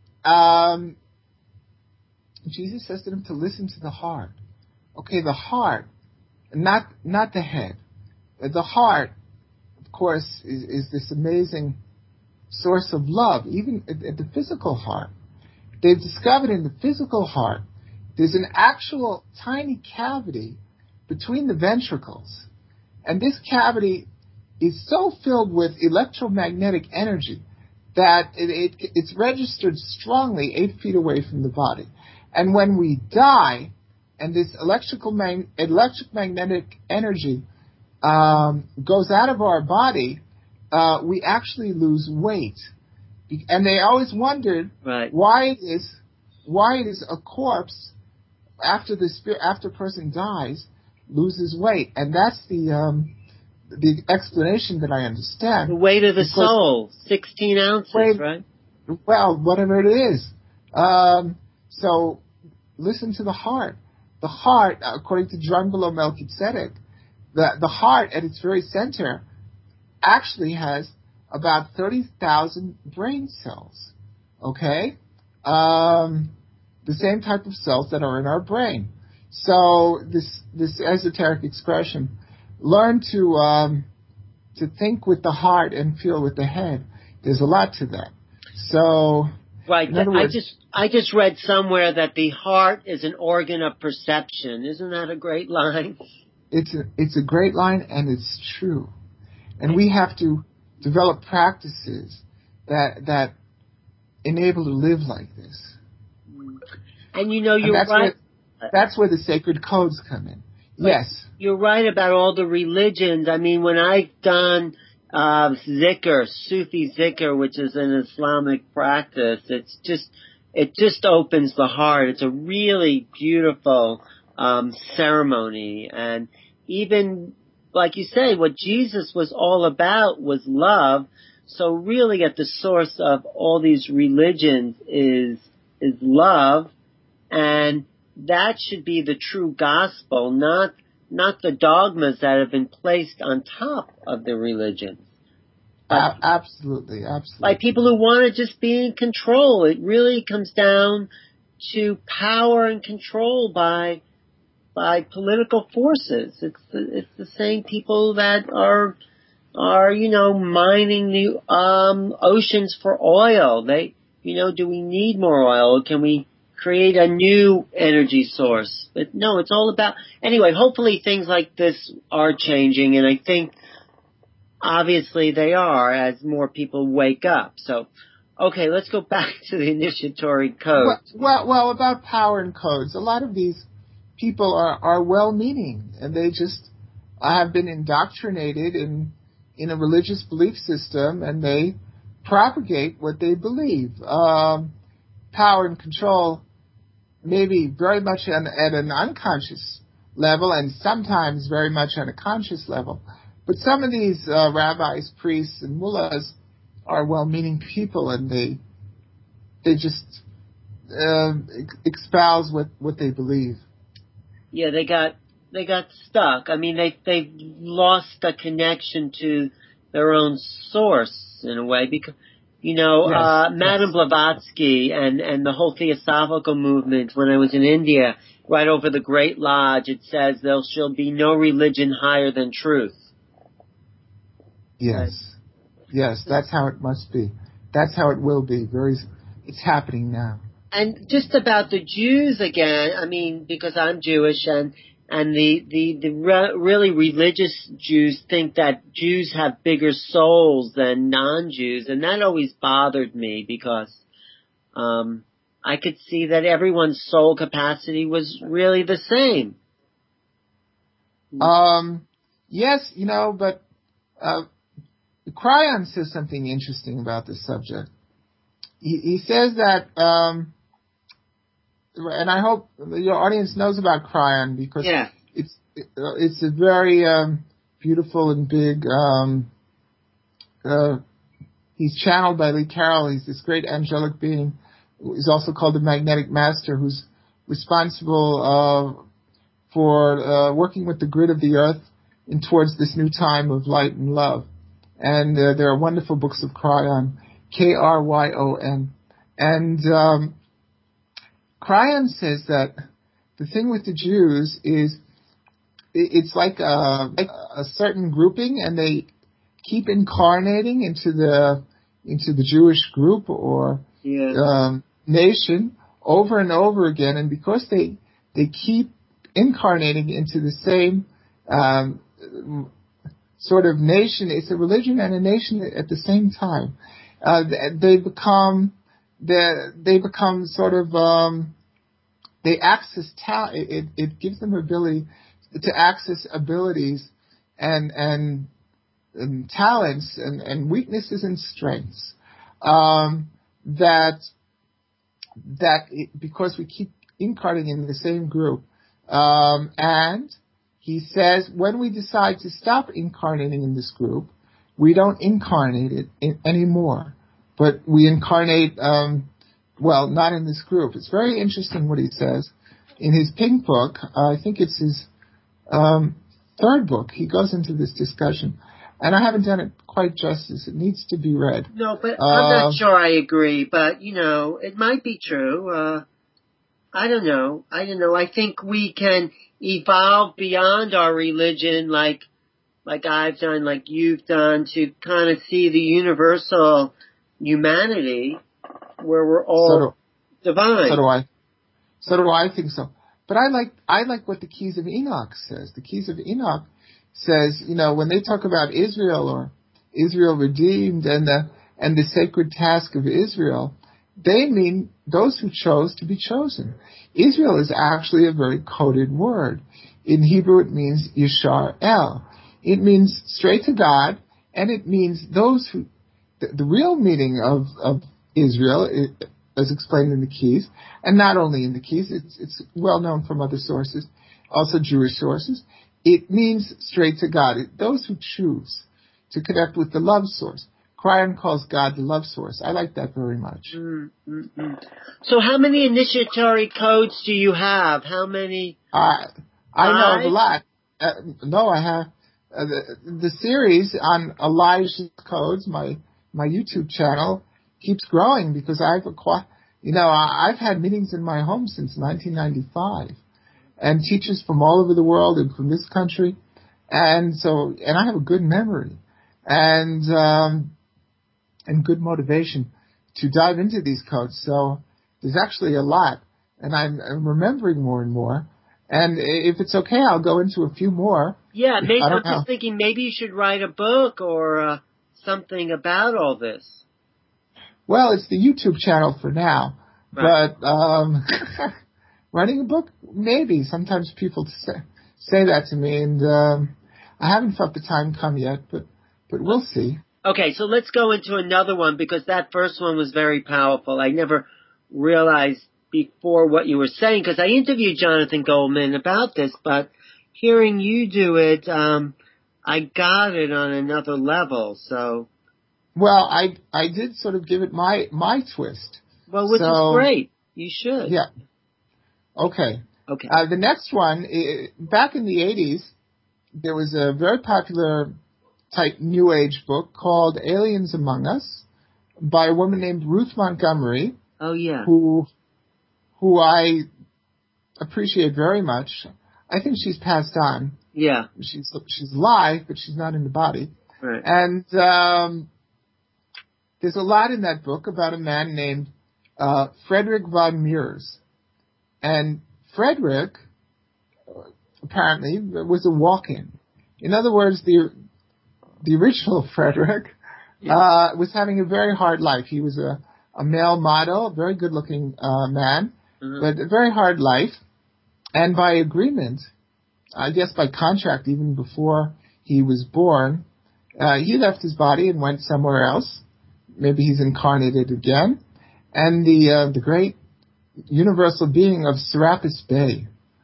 Jesus says to him to listen to the heart. Okay, the heart, not the head. The heart, of course, is this amazing source of love, even at the physical heart. They've discovered in the physical heart there's an actual tiny cavity between the ventricles. And this cavity is so filled with electromagnetic energy that it's registered strongly 8 feet away from the body. And when we die, and this electromagnetic energy goes out of our body, we actually lose weight. And they always wondered why it is a corpse after a person dies loses weight, and that's the explanation that I understand. The weight of the soul, 16 ounces, right? Well, whatever it is. So listen to the heart. The heart, according to Drunvalo Melchizedek, the heart at its very center actually has about 30,000 brain cells. Okay? The same type of cells that are in our brain. So this esoteric expression, learn to think with the heart and feel with the head. There's a lot to that. So, right. In other words, I just read somewhere that the heart is an organ of perception. Isn't that a great line? It's a great line, and it's true. And we have to develop practices that enable to live like this. And you're right. That's where the sacred codes come in. Yes. You're right about all the religions. I mean, when I've done zikr, Sufi zikr, which is an Islamic practice, it just opens the heart. It's a really beautiful ceremony. And even, like you say, what Jesus was all about was love. So really at the source of all these religions is love. And that should be the true gospel, not the dogmas that have been placed on top of the religions. Absolutely. By people who want to just be in control. It really comes down to power and control by political forces. It's the same people that are mining the oceans for oil. Do we need more oil? Can we create a new energy source? But no, it's all about, anyway, hopefully things like this are changing, and I think obviously they are as more people wake up. So, okay, let's go back to the initiatory code. Well, about power and codes, a lot of these people are well-meaning, and they just have been indoctrinated in a religious belief system, and they propagate what they believe. Power and control, maybe very much at an unconscious level, and sometimes very much on a conscious level. But some of these rabbis, priests, and mullahs are well-meaning people, and they just espouse what they believe. Yeah, they got stuck. I mean, they lost the connection to their own source in a way, because Madame Yes. Blavatsky and the whole Theosophical movement. When I was in India, right over the Great Lodge, it says there shall be no religion higher than truth. Yes. Yes, that's how it must be. That's how it will be. It's happening now. And just about the Jews again, I mean, because I'm Jewish, and really religious Jews think that Jews have bigger souls than non-Jews, and that always bothered me because I could see that everyone's soul capacity was really the same. Yes, but Cryon says something interesting about this subject. He says that, and I hope your audience knows about Cryon because it's a very beautiful and big. He's channeled by Lee Carroll. He's this great angelic being. He's also called the Magnetic Master, who's responsible for working with the grid of the earth and towards this new time of light and love. And there are wonderful books of Cryon, Kryon. And Cryon says that the thing with the Jews is it's like a certain grouping, and they keep incarnating into the Jewish group or nation over and over again, and because they keep incarnating into the same sort of nation, it's a religion and a nation at the same time. They become sort of they access talent. It gives them ability to access abilities and talents and weaknesses and strengths because we keep incarnating in the same group. And he says when we decide to stop incarnating in this group, we don't incarnate it anymore, but we incarnate, not in this group. It's very interesting what he says. In his pink book, I think it's his third book, he goes into this discussion. And I haven't done it quite justice. It needs to be read. No, but I'm not sure I agree. But, it might be true. I don't know. I think we can evolve beyond our religion like I've done, like you've done, to kind of see the universal humanity where we're all divine. So do I think so. But I like what the Keys of Enoch says. The Keys of Enoch says, when they talk about Israel or Israel redeemed and the sacred task of Israel, they mean those who chose to be chosen. Israel is actually a very coded word. In Hebrew, it means Yashar El. It means straight to God, and it means those who. The real meaning of Israel, as explained in the Keys, and not only in the Keys, it's well known from other sources, also Jewish sources. It means straight to God. Those who choose to connect with the love source. Cryon calls God the love source. I like that very much. So how many initiatory codes do you have? How many? I know of a lot. No, I have the series on Elijah's codes. My YouTube channel keeps growing because I've had meetings in my home since 1995. And teachers from all over the world and from this country, and I have a good memory and good motivation to dive into these codes. So there's actually a lot, and I'm remembering more and more. And if it's okay, I'll go into a few more. Yeah, maybe I'm just thinking maybe you should write a book or something about all this. Well, it's the YouTube channel for now, right. But. Writing a book? Maybe. Sometimes people say that to me, and I haven't felt the time come yet, but we'll see. Okay, so let's go into another one, because that first one was very powerful. I never realized before what you were saying, because I interviewed Jonathan Goldman about this, but hearing you do it, I got it on another level, so. Well, I did sort of give it my twist. Well, which is great. You should. Yeah. Okay. The next one, back in the 80s, there was a very popular type New Age book called Aliens Among Us by a woman named Ruth Montgomery. Oh, yeah. Who I appreciate very much. I think she's passed on. Yeah. She's alive, but she's not in the body. Right. And there's a lot in that book about a man named Frederick von Mears. And Frederick apparently was a walk-in. In other words, the original Frederick was having a very hard life. He was a male model, a very good-looking man, but a very hard life. And by agreement, I guess by contract, even before he was born, he left his body and went somewhere else. Maybe he's incarnated again. And the great universal being of Serapis Bey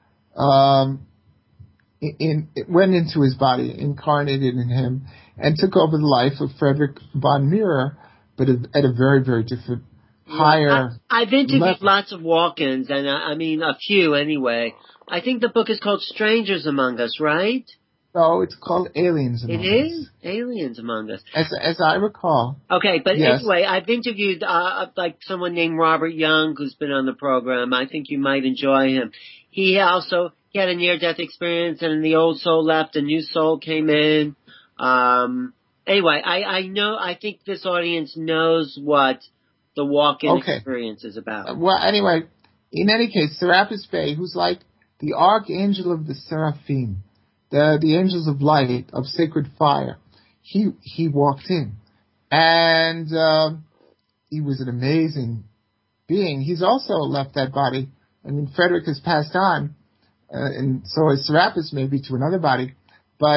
it went into his body, incarnated in him, and took over the life of Frederick von Mears, but at a very, very different, higher I've interviewed level. lots of walk-ins, and I mean a few anyway. I think the book is called Strangers Among Us, right? No, it's called Aliens Among Us. It is? Aliens Among Us. As I recall. Okay, but yes. Anyway, I've interviewed like someone named Robert Young who's been on the program. I think you might enjoy him. He had a near-death experience, and the old soul left, a new soul came in. Anyway, I think this audience knows what the walk-in experience is about. Well, anyway, in any case, Serapis Bey, who's like the archangel of the seraphim, the angels of light, of sacred fire, he walked in. And he was an amazing being. He's also left that body. I mean, Frederick has passed on, and so is Serapis, maybe to another body. But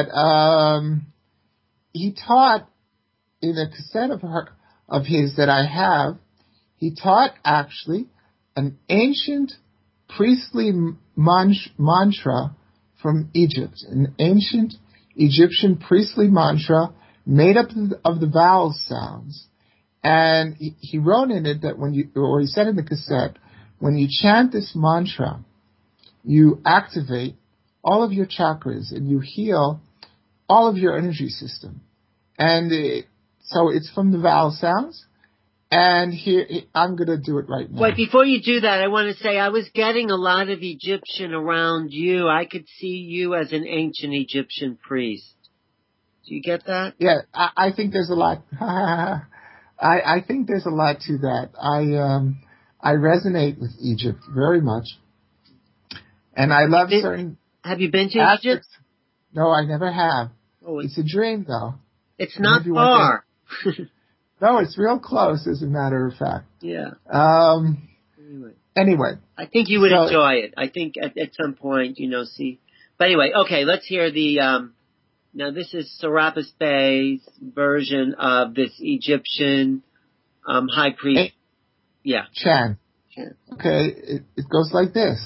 he taught in a cassette of his that I have. He taught actually an ancient priestly mantra from Egypt, an ancient Egyptian priestly mantra made up of the vowel sounds. And he wrote in it that he said in the cassette, when you chant this mantra, you activate all of your chakras and you heal all of your energy system. And so it's from the vowel sounds. And here, I'm going to do it right now. Wait, before you do that, I want to say I was getting a lot of Egyptian around you. I could see you as an ancient Egyptian priest. Do you get that? Yeah, I think there's a lot. I think there's a lot to that. I resonate with Egypt very much. And I love certain Have you been to aspects. Egypt? No, I never have. Oh, it's a dream, though. It's not far. No, it's real close, as a matter of fact. Yeah. Anyway. I think you would enjoy it. I think at some point, see. But anyway, okay, let's hear now this is Serapis Bey's version of this Egyptian, high priest. Chant. Okay, it goes like this.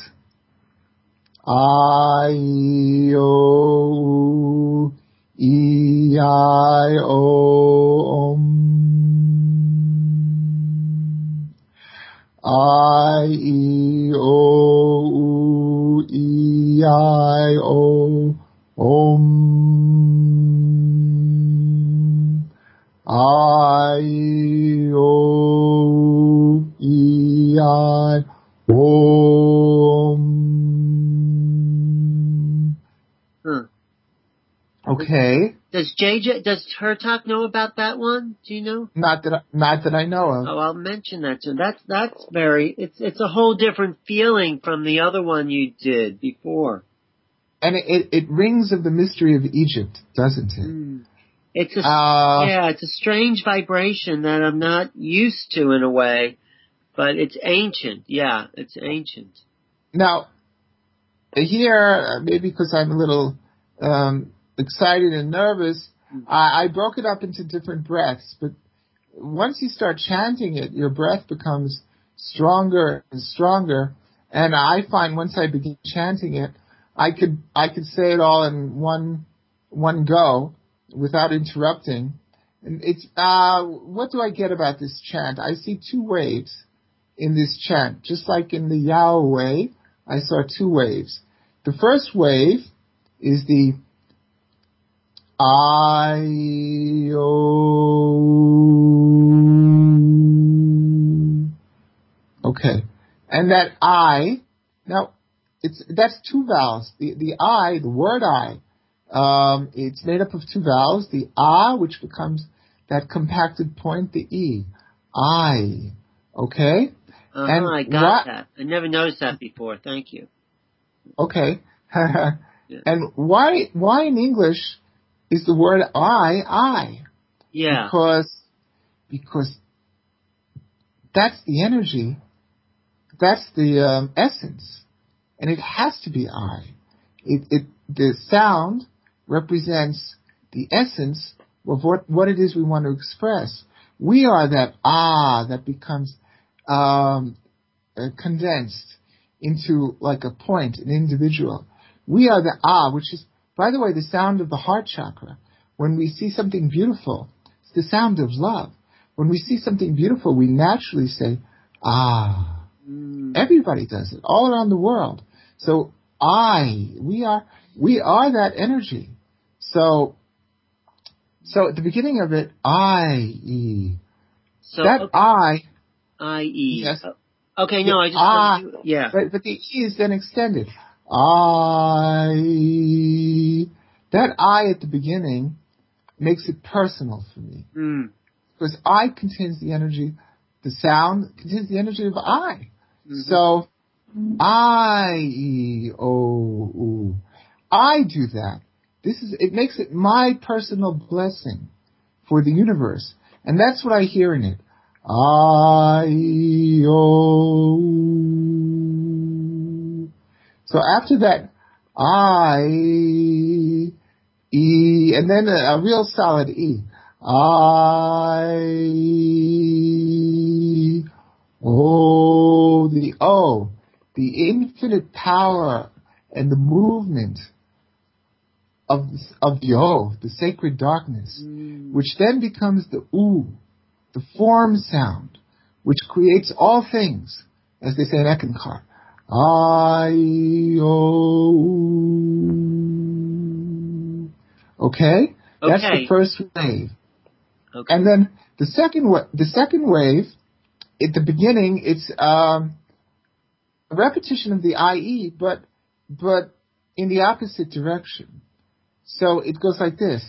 I-O, E-I-O, I-E-O, E-I-O, I-E-O, E-I-O. Okay. Does Hertok know about that one? Do you know? Not that I know of. Oh, I'll mention that too. That's it's a whole different feeling from the other one you did before. And it rings of the mystery of Egypt, doesn't it? It's a strange vibration that I'm not used to in a way, but it's ancient. Yeah, it's ancient. Now, here, maybe because I'm a little excited and nervous, I broke it up into different breaths, but once you start chanting it, your breath becomes stronger and stronger, and I find once I begin chanting it, I could say it all in one go without interrupting. And it's what do I get about this chant? I see two waves in this chant, just like in the Yao wave. I saw two waves. The first wave is the I, O. Okay. And that I, now, that's two vowels. The I, the word I, it's made up of two vowels. The ah, which becomes that compacted point, the E. I. Okay? And I got that. I never noticed that before. Thank you. Okay. Yeah. And why in English is the word I? Yeah. Because that's the energy, that's the essence, and it has to be I. The sound represents the essence of what it is we want to express. We are that that becomes condensed into like a point, an individual. We are the which is, by the way, the sound of the heart chakra. When we see something beautiful, it's the sound of love. When we see something beautiful, we naturally say, Everybody does it, all around the world. So we are that energy. So at the beginning of it, So, that okay. I-E. yes. Okay, no, I just heard you. Yeah. But the E is then extended. That I at the beginning makes it personal for me. Because I contains the energy, the sound contains the energy of I. So, I-E-O-U. I do that. It makes it my personal blessing for the universe. And that's what I hear in it. I-O. So after that, I-E, and then a real solid E. I-O, the O, the infinite power and the movement of the O, the sacred darkness, which then becomes the U, the form sound, which creates all things, as they say in Eckankar. I-O. Okay? That's the first wave. Okay. And then the second wave, at the beginning, it's a repetition of the IE, but in the opposite direction. So it goes like this.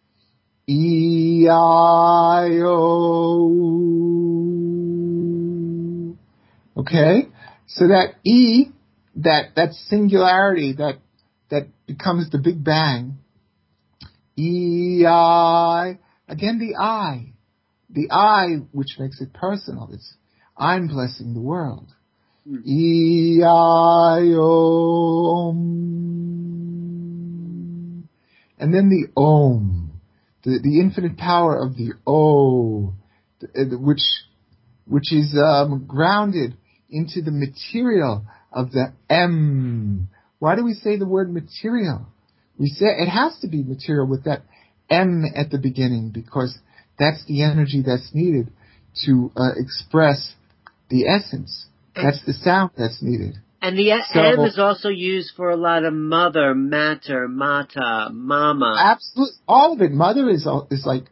E-I-O. Okay? So that E, that singularity, that becomes the Big Bang. E-I. Again, the I. The I, which makes it personal. It's, I'm blessing the world. E-I-O. And then the Om. The infinite power of the O, which is grounded into the material of the M. Why do we say the word material? We say it has to be material with that M at the beginning, because that's the energy that's needed to express the essence. That's the sound that's needed. And the M is also used for a lot of mother, mater, mata, mama. Absolutely, all of it. Mother is like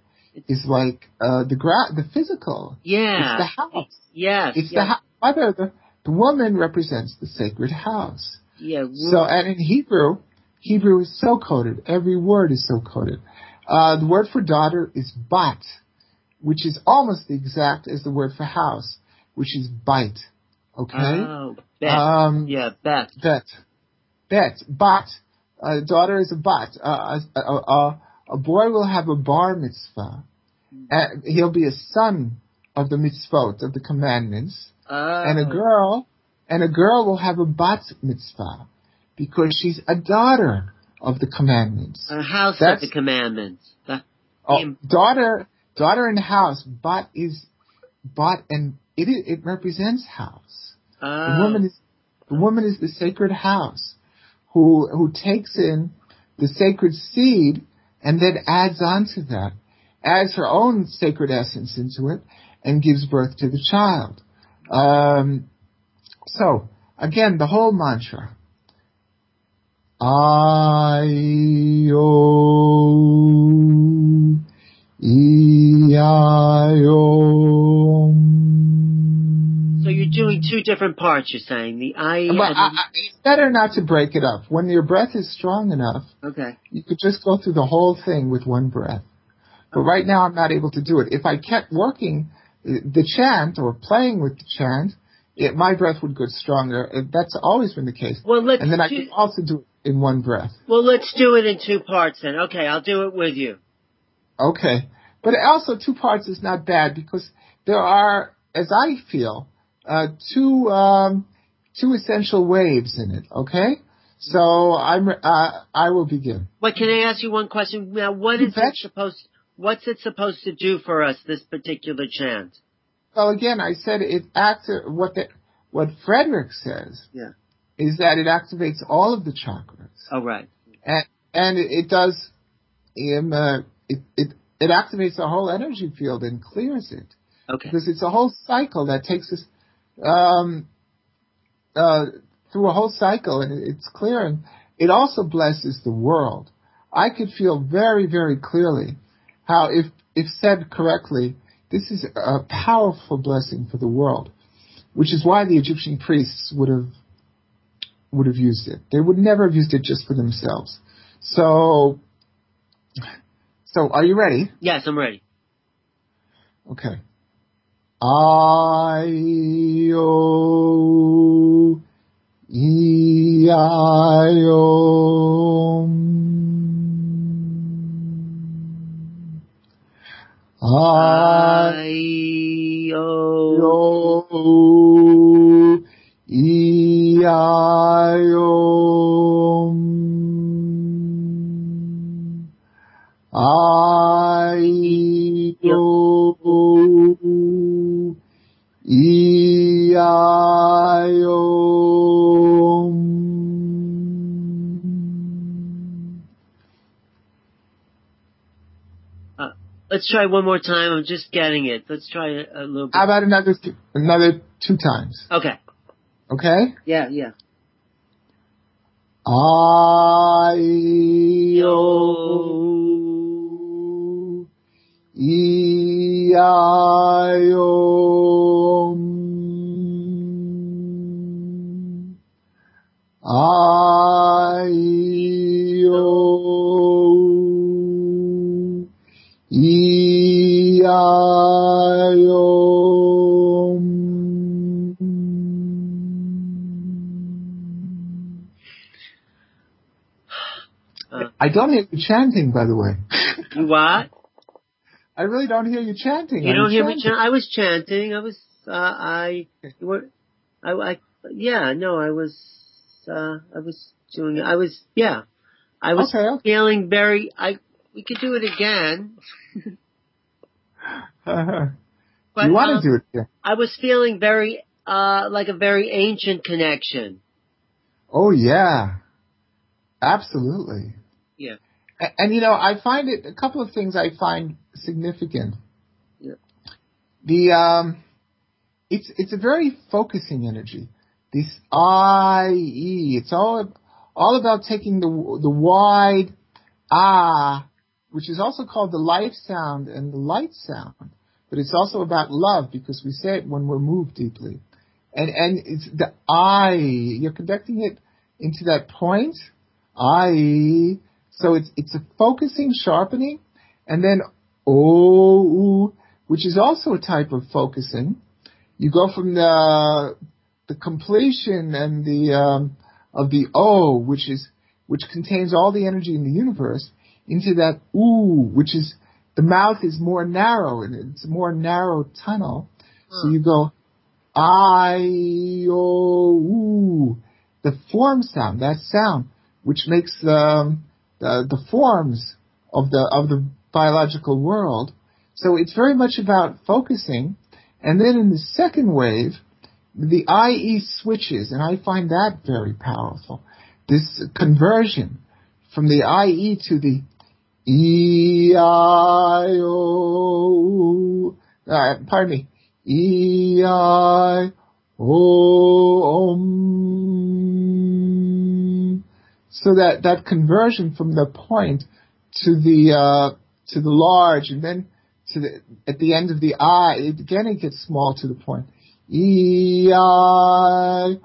the physical. Yeah, it's the house. Yes, it's the mother. The woman represents the sacred house. Yeah. So, and in Hebrew is so coded. Every word is so coded. The word for daughter is bat, which is almost the exact as the word for house, which is bite. Okay? Oh, bet. Bet. Bet. Bat. Daughter is a bat. A boy will have a bar mitzvah. He'll be a son of the mitzvot, of the commandments. And a girl will have a bat mitzvah, because she's a daughter of the commandments. A house of the commandments. Daughter in house. Bat, and it represents house. The woman is the sacred house, who takes in the sacred seed and then adds her own sacred essence into it, and gives birth to the child. So again, the whole mantra. I-O. two different parts, you're saying. The I... Well, it's better not to break it up. When your breath is strong enough, Okay. you could just go through the whole thing with one breath. But right now I'm not able to do it. If I kept working the chant or playing with the chant, my breath would get stronger. That's always been the case. Well, and then I could also do it in one breath. Well, let's do it in two parts then. Okay, I'll do it with you. Okay. But also 2 parts is not bad because there are, as I feel, two essential waves in it. Okay? So I will begin. Wait, can I ask you one question? Now, what's it supposed to do for us, this particular chant? Well, again, I said it what Frederick says is that it activates all of the chakras. Oh, right. And it does, it activates the whole energy field and clears it. Okay. Because it's a whole cycle that takes us, through a whole cycle, and it's clearing. It also blesses the world. I could feel very, very clearly how, if said correctly, this is a powerful blessing for the world, which is why the Egyptian priests would have used it. They would never have used it just for themselves. So are you ready? Yes, I'm ready. Okay. I-O, E-I-O. I-O, E-I-O. I-O, E-I-O. Let's try one more time. I'm just getting it. Let's try it a little bit. How about another 2 times? Okay. Okay? Yeah. I-O, E-I-O. I-O, E-I-O. I don't hear you chanting, by the way. You what? I really don't hear you chanting. You don't hear me chanting? I was chanting. I was feeling very, we could do it again. But, you want to do it again? I was feeling very, like a very ancient connection. Oh, yeah. Absolutely. Yeah. And I find it, a couple of things I find significant. Yeah. It's a very focusing energy. This I-E, it's all about taking the wide which is also called the life sound and the light sound. But it's also about love because we say it when we're moved deeply. And it's the you're conducting it into that point, so it's a focusing, sharpening, and then which is also a type of focusing. You go from the completion and of the O, which contains all the energy in the universe, into that which is, the mouth is more narrow and it's a more narrow tunnel. So you go the form sound, that sound, which makes the forms of the biological world. So it's very much about focusing. And then in the second wave, the IE switches, and I find that very powerful. This conversion from the IE to the E-I-O, pardon me, E-I-O, so that conversion from the point to the large, and then at the end of the I, it gets small to the point. E-I,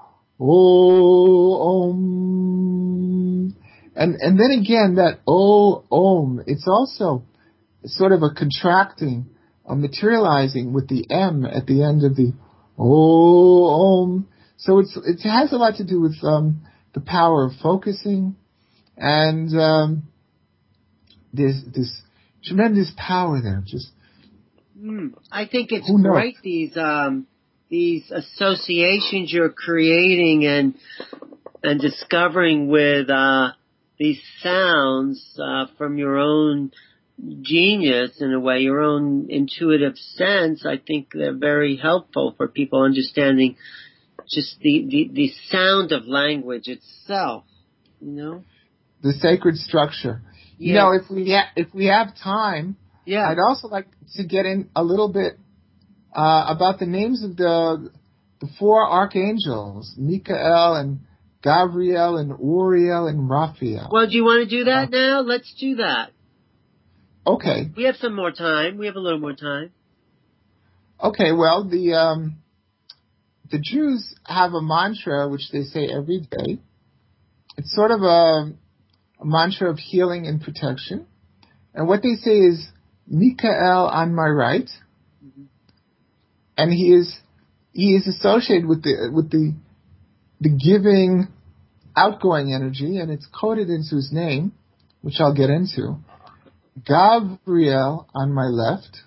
O-Om. And then again, that O-Om, it's also sort of a contracting, a materializing with the M at the end of the O-Om. So it has a lot to do with the power of focusing, and there's this tremendous power there. Just I think it's great, these associations you're creating and discovering with these sounds from your own genius, in a way, your own intuitive sense. I think they're very helpful for people understanding just the sound of language itself, you know? The sacred structure. Yes. You know, if we have time, I'd also like to get in a little bit about the names of the four archangels, Michael and Gabriel and Uriel and Raphael. Well, do you want to do that now? Let's do that. Okay. We have some more time. We have a little more time. Okay, well, the Jews have a mantra which they say every day. It's sort of a mantra of healing and protection. And what they say is, Michael on my right, and he is associated with the giving, outgoing energy, and it's coded into his name, which I'll get into. Gabriel on my left,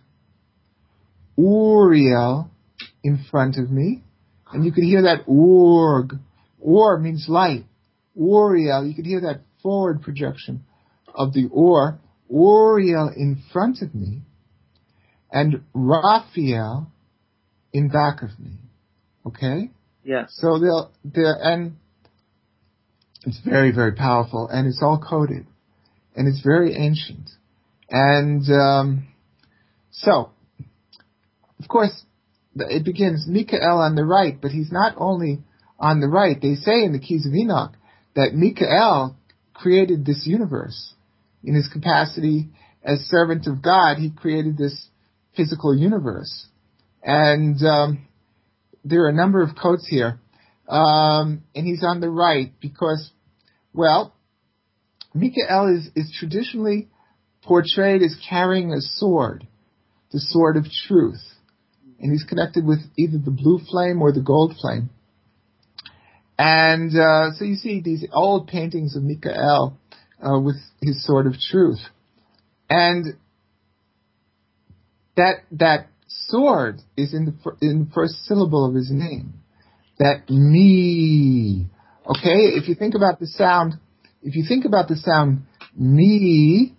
Uriel in front of me, and you can hear that org. Or means light. Uriel, you can hear that forward projection of the or. Uriel in front of me, and Raphael in back of me. Okay? Yeah. So and it's very, very powerful, and it's all coded, and it's very ancient. And so, of course, it begins Michael on the right, but he's not only on the right. They say in the Keys of Enoch that Michael created this universe. In his capacity as servant of God, he created this physical universe. And there are a number of quotes here. And he's on the right because, well, Michael is traditionally portrayed as carrying a sword, the sword of truth. And he's connected with either the blue flame or the gold flame. And so you see these old paintings of Michael with his sword of truth. And that sword is in the first syllable of his name. That me. Okay? If you think about the sound me,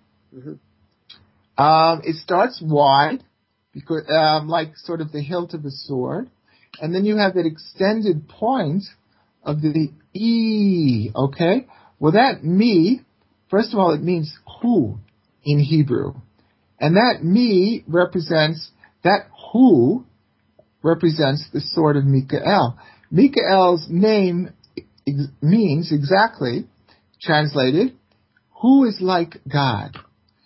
it starts wide, because like sort of the hilt of a sword, and then you have that extended point of the E. Okay? Well, that me, first of all, it means who in Hebrew. And that me represents, that who represents the sword of Michael. Michael's name means exactly, translated, who is like God.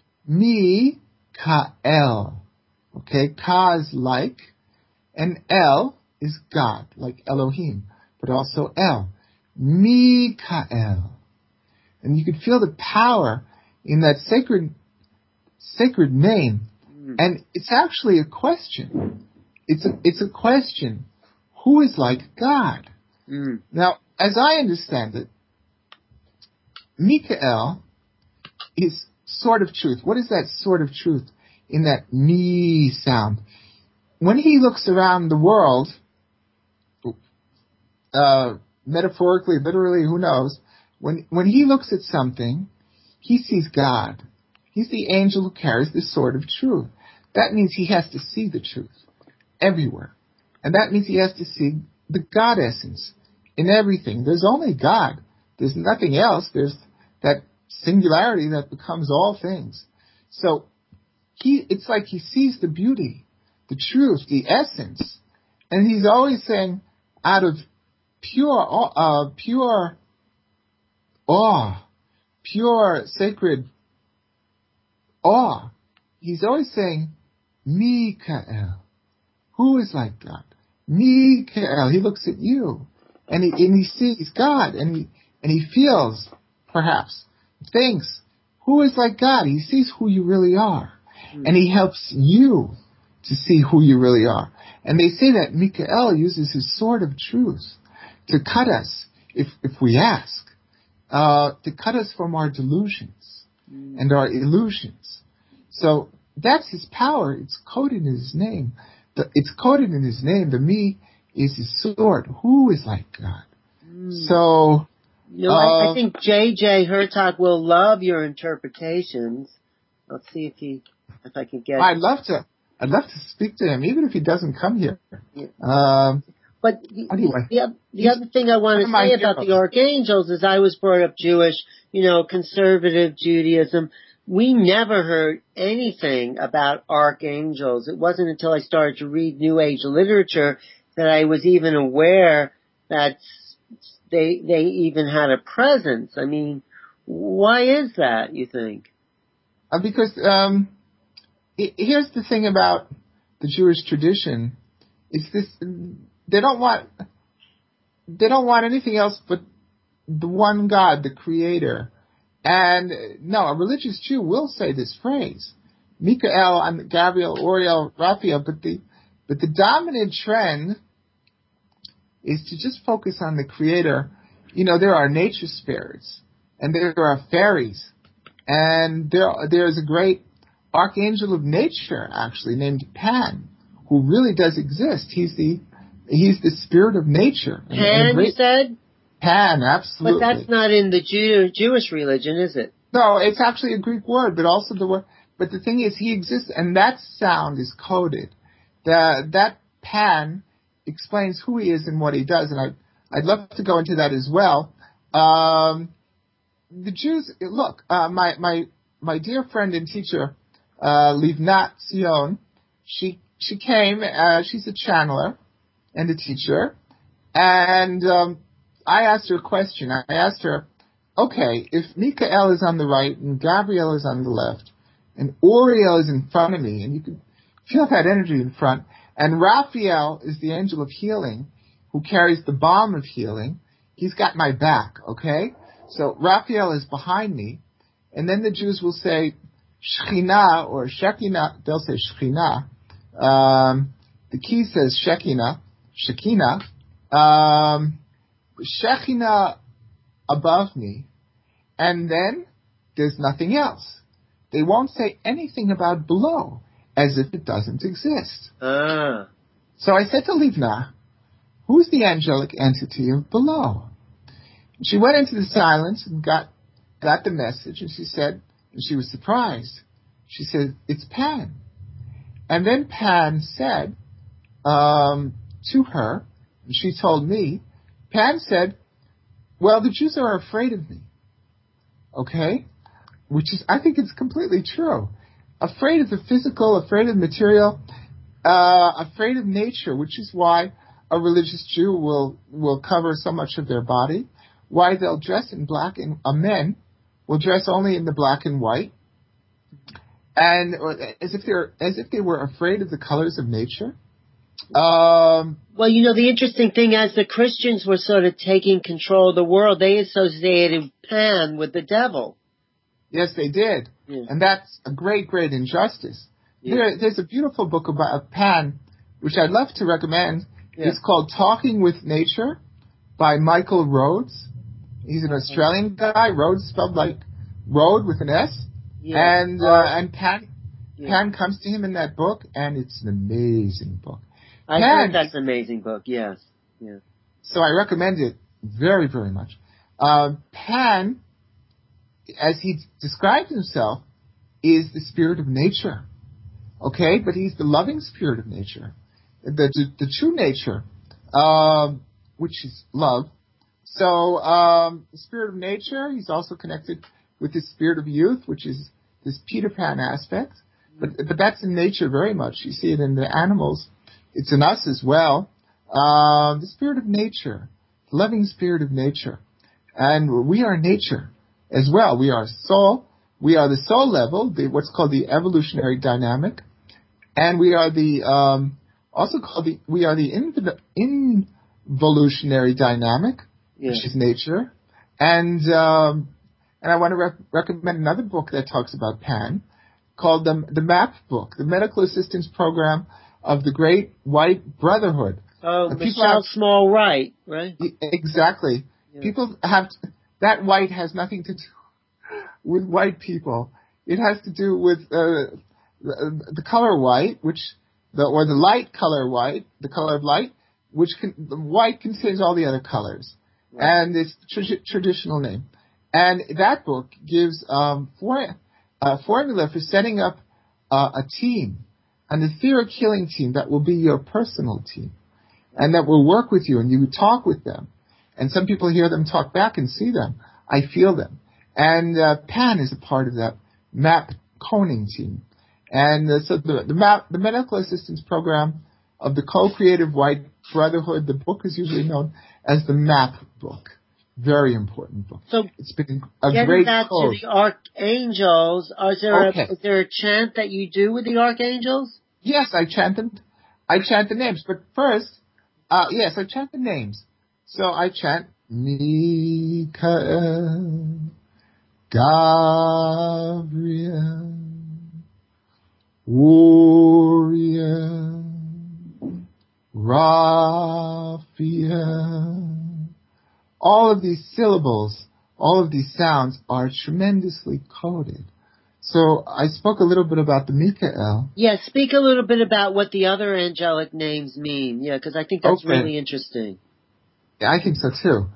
Mi-ka-el. Okay, Ka is like, and El is God, like Elohim, but also El. Michael. And you can feel the power in that sacred name. And it's actually a question. It's a question. Who is like God? Now, as I understand it, Michael is sword of truth. What is that sword of truth in that me sound? When he looks around the world, metaphorically, literally, who knows, when he looks at something, he sees God. He's the angel who carries the sword of truth. That means he has to see the truth everywhere. And that means he has to see the God essence in everything. There's only God. There's nothing else. There's that singularity that becomes all things. So it's like he sees the beauty, the truth, the essence. And he's always saying, out of pure awe, pure sacred awe, he's always saying, Michael, who is like God? Mikael, he looks at you, and he sees God, and he feels, perhaps, thinks, who is like God? He sees who you really are, and he helps you to see who you really are. And they say that Mikael uses his sword of truth to cut us, if we ask, to cut us from our delusions and our illusions. So that's his power. It's coded in his name. It's coded in his name. The me is his sword. Who is like God? So, I think J.J. Hurtak will love your interpretations. Let's see if I can get. I'd love to speak to him, even if he doesn't come here. Yeah. But anyway, the other thing I want to say about the archangels is I was brought up Jewish, conservative Judaism. We never heard anything about archangels. It wasn't until I started to read New Age literature that I was even aware that they even had a presence. I mean, why is that, you think? Because here's the thing about the Jewish tradition. It's this: they don't want anything else but the one God, the Creator. And no, a religious Jew will say this phrase, Mikael, and Gabriel, Uriel, Raphael, but the dominant trend is to just focus on the Creator. There are nature spirits, and there are fairies, and there's a great archangel of nature, actually, named Pan, who really does exist. He's the spirit of nature. Pan, you said? Pan, absolutely. But that's not in the Jewish religion, is it? No, it's actually a Greek word, but also the word. But the thing is, he exists, and that sound is coded. That Pan explains who he is and what he does, and I'd love to go into that as well. The Jews, look, my dear friend and teacher, Livnat Sion, she came. She's a channeler and a teacher, and I asked her a question. I asked her, okay, if Mikael is on the right and Gabriel is on the left and Uriel is in front of me, and you can feel that energy in front, and Raphael is the angel of healing who carries the balm of healing, he's got my back, okay? So Raphael is behind me, and then the Jews will say Shekhinah or Shekinah. They'll say Shekhinah. The key says Shekinah. Shekinah above me, and then there's nothing else. They won't say anything about below, as if it doesn't exist. So I said to Livna, who's the angelic entity of below? She went into the silence and got the message, and she said, and she was surprised. She said, it's Pan. And then Pan said to her, and she told me, Pan said, well, the Jews are afraid of me. Okay? Which is, I think it's completely true. Afraid of the physical, afraid of material, afraid of nature, which is why a religious Jew will cover so much of their body, why they'll dress in black, and men will dress only in the black and white, and as if they were afraid of the colors of nature. Well, the interesting thing, as the Christians were sort of taking control of the world, they associated Pan with the devil. Yes, they did. Yeah. And that's a great, great injustice. Yeah. There's a beautiful book about Pan, which I'd love to recommend. Yeah. It's called Talking with Nature by Michael Rhodes. He's an Australian guy. Rhodes spelled like road with an S. Yeah. And Pan comes to him in that book, and it's an amazing book. I heard that's an amazing book, yes. Yeah. So I recommend it very, very much. Pan, as he describes himself, is the spirit of nature. Okay? But he's the loving spirit of nature. The true nature, which is love. So, the spirit of nature, he's also connected with the spirit of youth, which is this Peter Pan aspect. But that's in nature very much. You see it in the animals. It's in us as well. The spirit of nature, the loving spirit of nature. And we are nature as well. We are soul. We are the soul level, what's called the evolutionary dynamic. And we are the also called we are the involutionary dynamic, Yeah. which is nature. And I want to recommend another book that talks about Pan called the MAP book, the Medical Assistance Program of the Great White Brotherhood. Oh, Michelle Small Wright, right? Exactly. Yeah. People that white has nothing to do with white people. It has to do with the color white, or the light color white, the color of light, the white contains all the other colors. Right. And it's traditional name. And that book gives a formula for setting up a team, an etheric healing team that will be your personal team, and that will work with you, and you talk with them. And some people hear them talk back and see them. I feel them. And Pan is a part of that MAP coning team. And so the Medical Assistance Program of the Co-Creative White Brotherhood, the book is usually known as the MAP book. Very important book. So it's been a getting great back code. to the archangels, is there a chant that you do with the archangels? Yes, I chant them. I chant the names. But first, yes, I chant the names. So I chant Michael, Gabriel, Uriel, Raphael. All of these syllables, all of these sounds are tremendously coded. So I spoke a little bit about the Michael. Yeah, speak a little bit about what the other angelic names mean. Yeah, because I think that's really interesting. Yeah, I think so too.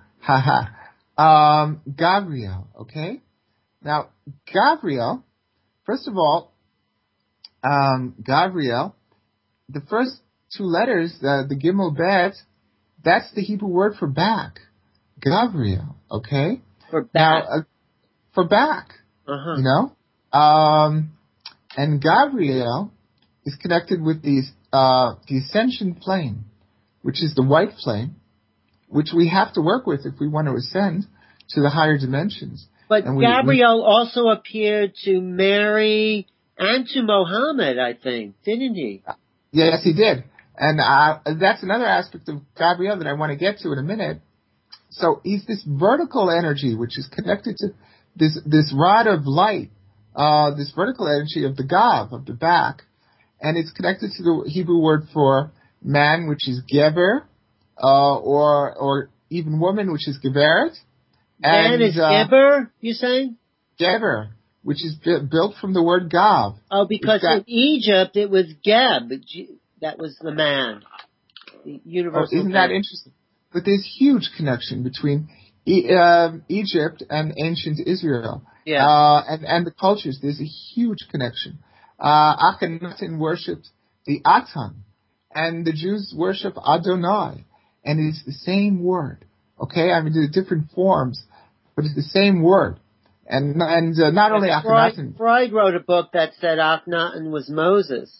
Gabriel, okay? Now, Gabriel, first of all, Gabriel, the first two letters, the Gimel Bet, that's the Hebrew word for back. Gabriel, okay? For back. Now, for back, you know? And Gabriel is connected with the ascension plane, which is the white flame, which we have to work with if we want to ascend to the higher dimensions. But Gabriel also appeared to Mary and to Mohammed, I think, didn't he? Yes, he did. And that's another aspect of Gabriel that I want to get to in a minute. So he's this vertical energy which is connected to this rod of light, this vertical energy of the Gav, of the back, and it's connected to the Hebrew word for man, which is Geber, or even woman, which is Geveret. Man is Geber, you saying? Geber, which is built from the word Gav. Oh, because in Egypt it was Geb. That was the man. The universal isn't man. that interesting? But there's huge connection between Egypt and ancient Israel. Yeah. And the cultures. There's a huge connection. Akhenaten worshipped the Atan, and the Jews worship Adonai. And it's the same word. Okay? I mean, there are different forms, but it's the same word. And not only Akhenaten. Freud wrote a book that said Akhenaten was Moses.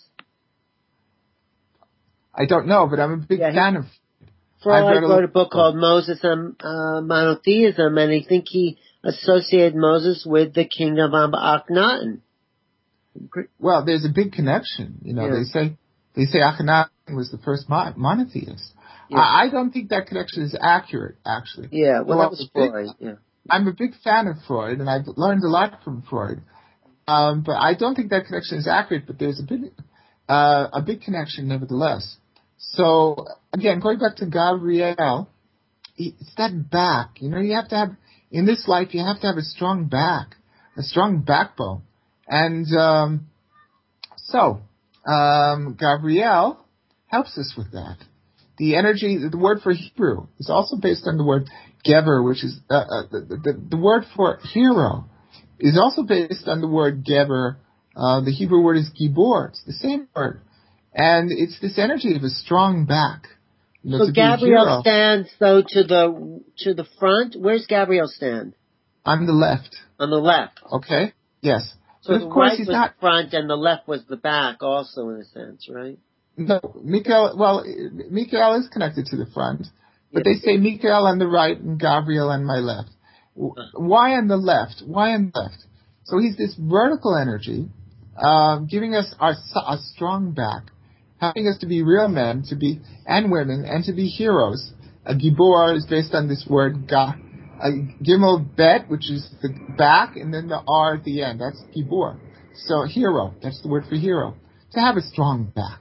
I don't know, but I'm a big fan of. Freud wrote a book called Moses and Monotheism, and I think he associated Moses with the kingdom of Akhenaten. Well, there's a big connection. You know, they say Akhenaten was the first monotheist. Yeah. I don't think that connection is accurate, actually. Yeah, well, that was Freud. I'm a big fan of Freud, and I've learned a lot from Freud. But I don't think that connection is accurate. But there's a big connection, nevertheless. So again, going back to Gabriel, it's that back. You know, you have to have in this life. You have to have a strong back, a strong backbone, and Gabriel helps us with that. The energy, the word for Hebrew is also based on the word Geber, which is the word for hero is also based on the word Geber. The Hebrew word is Gibor. It's the same word. And it's this energy of a strong back. You know, so Gabriel stands though to the front. Where's Gabriel stand? On the left. On the left. Okay. Yes. So but of course he's not the front and the left was the back also in a sense, right? No, Michael is connected to the front, but they say Michael on the right and Gabriel on my left. Why on the left? Why on the left? So he's this vertical energy, giving us a strong back, helping us to be real men, and women, and to be heroes. A gibor is based on this word ga. A gimel bet, which is the back, and then the R at the end. That's gibor. So hero, that's the word for hero. To have a strong back.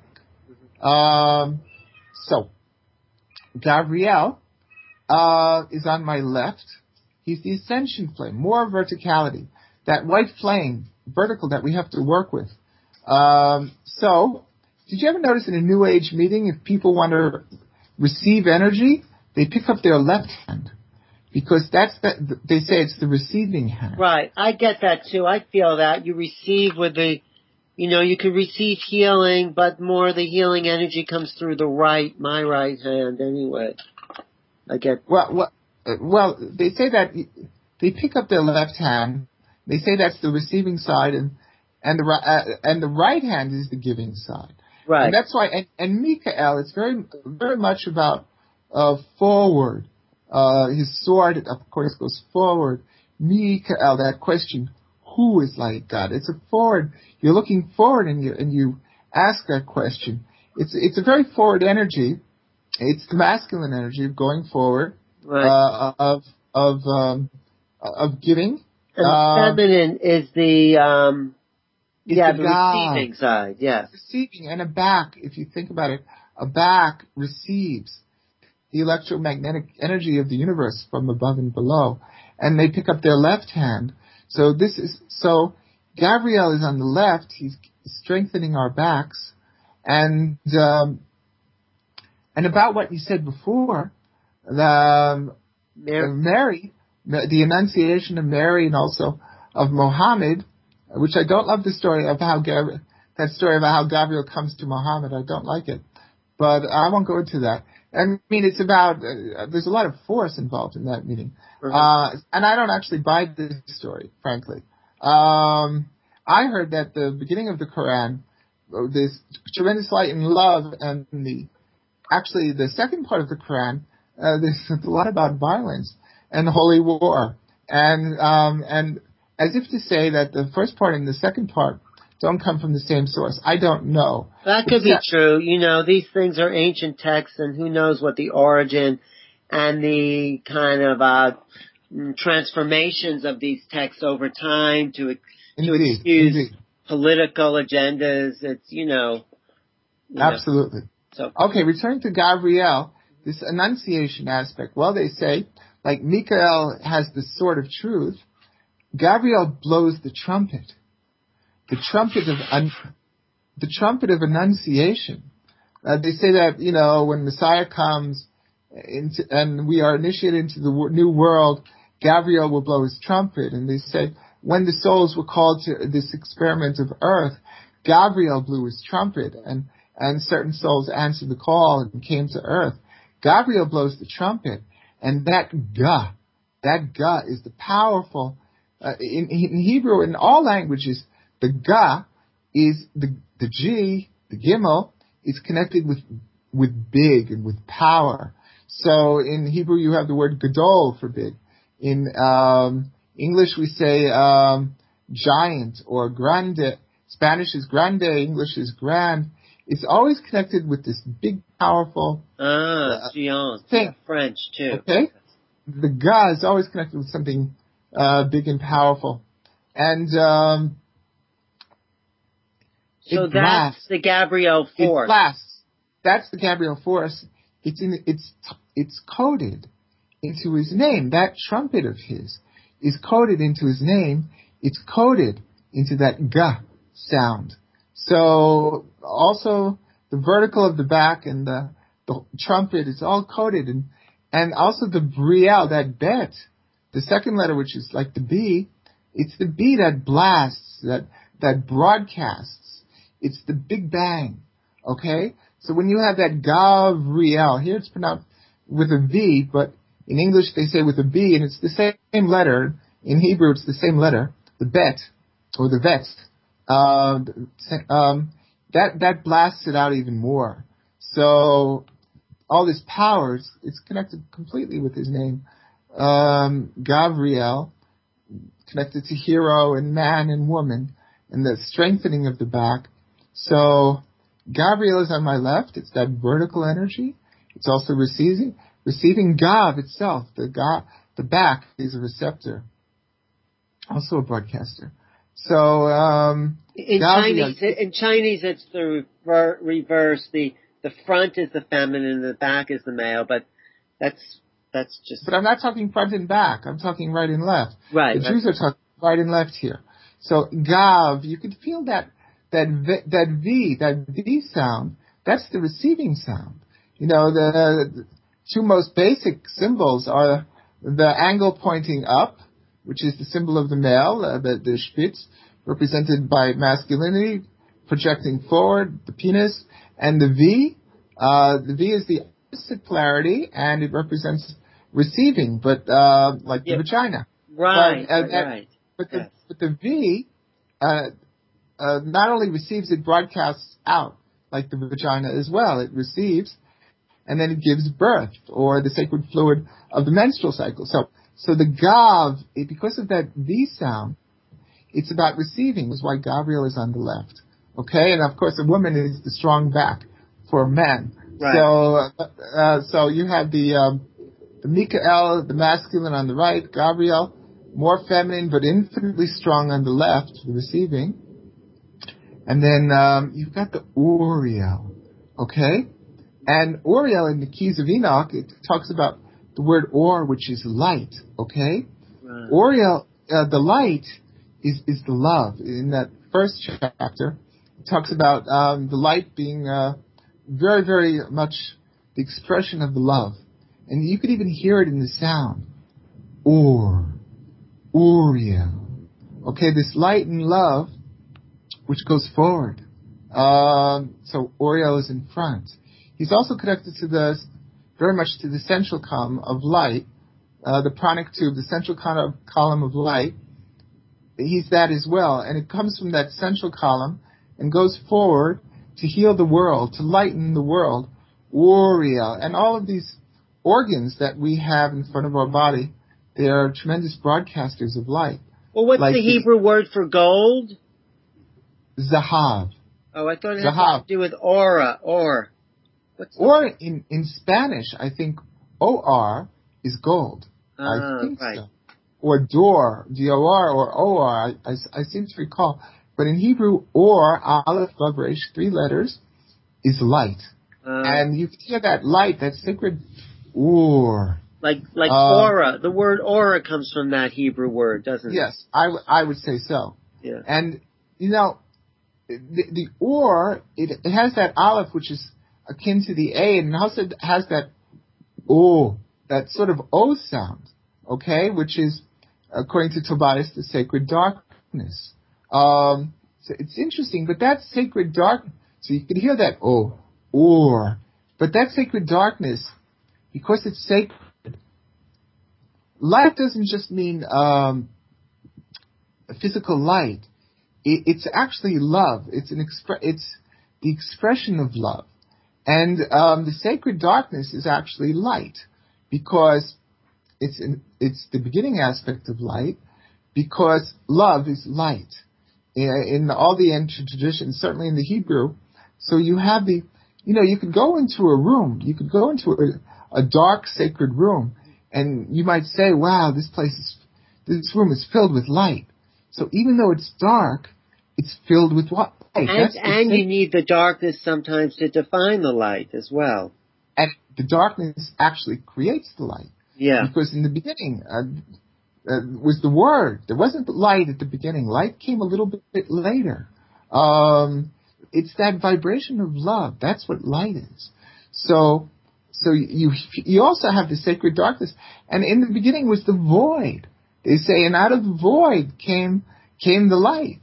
So Gabriel is on my left. He's the ascension flame, more verticality. That white flame, vertical, that we have to work with. So, did you ever notice in a New Age meeting, if people want to receive energy, they pick up their left hand? Because they say it's the receiving hand. Right. I get that too. I feel that. You receive with you can receive healing, but more of the healing energy comes through my right hand anyway. I get. Well, they say that they pick up their left hand. They say that's the receiving side, and the right hand is the giving side. Right. And that's why. And Mikael, it's very very much about forward. His sword, of course, goes forward. Mikael, that question, who is like God? It's a forward. You're looking forward, and you ask that question. It's a very forward energy. It's the masculine energy of going forward, right. Of giving. And the feminine is the the receiving side. Yes. Receiving, and a back. If you think about it, a back receives the electromagnetic energy of the universe from above and below, and they pick up their left hand. So Gabriel is on the left. He's strengthening our backs, and about what you said before, Mary, the Annunciation of Mary, and also of Muhammad, which I don't love the story of how Gabriel comes to Muhammad. I don't like it, but I won't go into that. I mean, it's about, there's a lot of force involved in that meeting. Mm-hmm. And I don't actually buy this story, frankly. I heard that the beginning of the Quran, there's tremendous light and love, and the second part of the Quran, there's a lot about violence and holy war. And as if to say that the first part and the second part don't come from the same source. I don't know. That could be true. These things are ancient texts, and who knows what the origin and the kind of transformations of these texts over time to excuse political agendas. It's, Absolutely. So. Okay, returning to Gabriel, this Annunciation aspect. Well, they say, like Mikael has the sword of truth, Gabriel blows the trumpet. The trumpet of Annunciation. They say that, when Messiah comes and we are initiated into the new world, Gabriel will blow his trumpet. And they say when the souls were called to this experiment of earth, Gabriel blew his trumpet, and certain souls answered the call and came to earth. Gabriel blows the trumpet, and that Ga is the powerful, in Hebrew, in all languages, the Ga is the G, the Gimel, is connected with big and with power. So in Hebrew you have the word Gadol for big. In English we say giant or grande. Spanish is grande, English is grand. It's always connected with this big, powerful thing. Yeah, French too. Okay? The Ga is always connected with something big and powerful. And so that's the Gabriel force. It blasts. That's the Gabriel force. It's coded into his name. That trumpet of his is coded into his name. It's coded into that Ga sound. So also the vertical of the back and the trumpet is all coded, and also the Briel, that bet, the second letter, which is like the B, it's the B that blasts, that broadcasts. It's the Big Bang. Okay? So when you have that Gavriel, here it's pronounced with a V, but in English they say with a B, and it's the same letter. In Hebrew it's the same letter, the bet, or the vet. That blasts it out even more. So all this power, it's connected completely with his name. Gavriel, connected to hero and man and woman, and the strengthening of the back. So Gabriel is on my left. It's that vertical energy. It's also receiving Gav itself. The back is a receptor, also a broadcaster. So in Chinese, it's the reverse. The front is the feminine, the back is the male. But that's just. But I'm not talking front and back. I'm talking right and left. Right. The Jews are talking right and left here. So Gav, you could feel that V sound. That's the receiving sound. You know, the two most basic symbols are the angle pointing up, which is the symbol of the male, the spitz, represented by masculinity, projecting forward, the penis, and the V. The V is the opposite polarity, and it represents receiving, but like the vagina. Right. Right. But the V not only receives, it broadcasts out like the vagina as well. It receives, and then it gives birth, or the sacred fluid of the menstrual cycle. So the Gav, because of that V sound, it's about receiving. That's why Gabriel is on the left. Okay, and of course a woman is the strong back for a man. Right. So you have the Michael, the masculine on the right, Gabriel, more feminine but infinitely strong on the left, the receiving. And then you've got the Uriel, okay? And Uriel in the Keys of Enoch, it talks about the word or, which is light, okay? Right. Uriel, the light is the love. In that first chapter, it talks about the light being very, very much the expression of the love. And you could even hear it in the sound. Uriel. Okay, this light and love, which goes forward. So Uriel is in front. He's also connected to very much to the central column of light, the pranic tube, the central column of light. He's that as well. And it comes from that central column and goes forward to heal the world, to lighten the world. Uriel. And all of these organs that we have in front of our body, they are tremendous broadcasters of light. Well, what's the Hebrew word for gold? Zahav. Oh, I thought it had to do with aura, or. In Spanish, I think O-R is gold. I think right. so. Or Dor, D-O-R, or O-R, I seem to recall. But in Hebrew, or, Aleph, Vav, Resh, 3 letters, is light. And you can hear that light, that sacred or. Like aura. The word aura comes from that Hebrew word, doesn't it? Yes, I would say so. Yeah. And, you know, the or, it has that Aleph, which is akin to the A, and also has that O, that sort of O sound, okay, which is, according to Tobias, the sacred darkness. So it's interesting, but that sacred darkness, so you could hear that O, or, but that sacred darkness, because it's sacred, light doesn't just mean physical light. It's actually love. It's the expression of love. And the sacred darkness is actually light, because it's the beginning aspect of light, because love is light. In all the ancient traditions, certainly in the Hebrew, so you have you could go into a room, you could go into a dark sacred room, and you might say, wow, this room is filled with light. So even though it's dark, it's filled with what? Light. And you need the darkness sometimes to define the light as well. And the darkness actually creates the light. Yeah. Because in the beginning was the Word. There wasn't light at the beginning. Light came a little bit later. It's that vibration of love. That's what light is. So you also have the sacred darkness. And in the beginning was the void. They say, and out of the void came the light.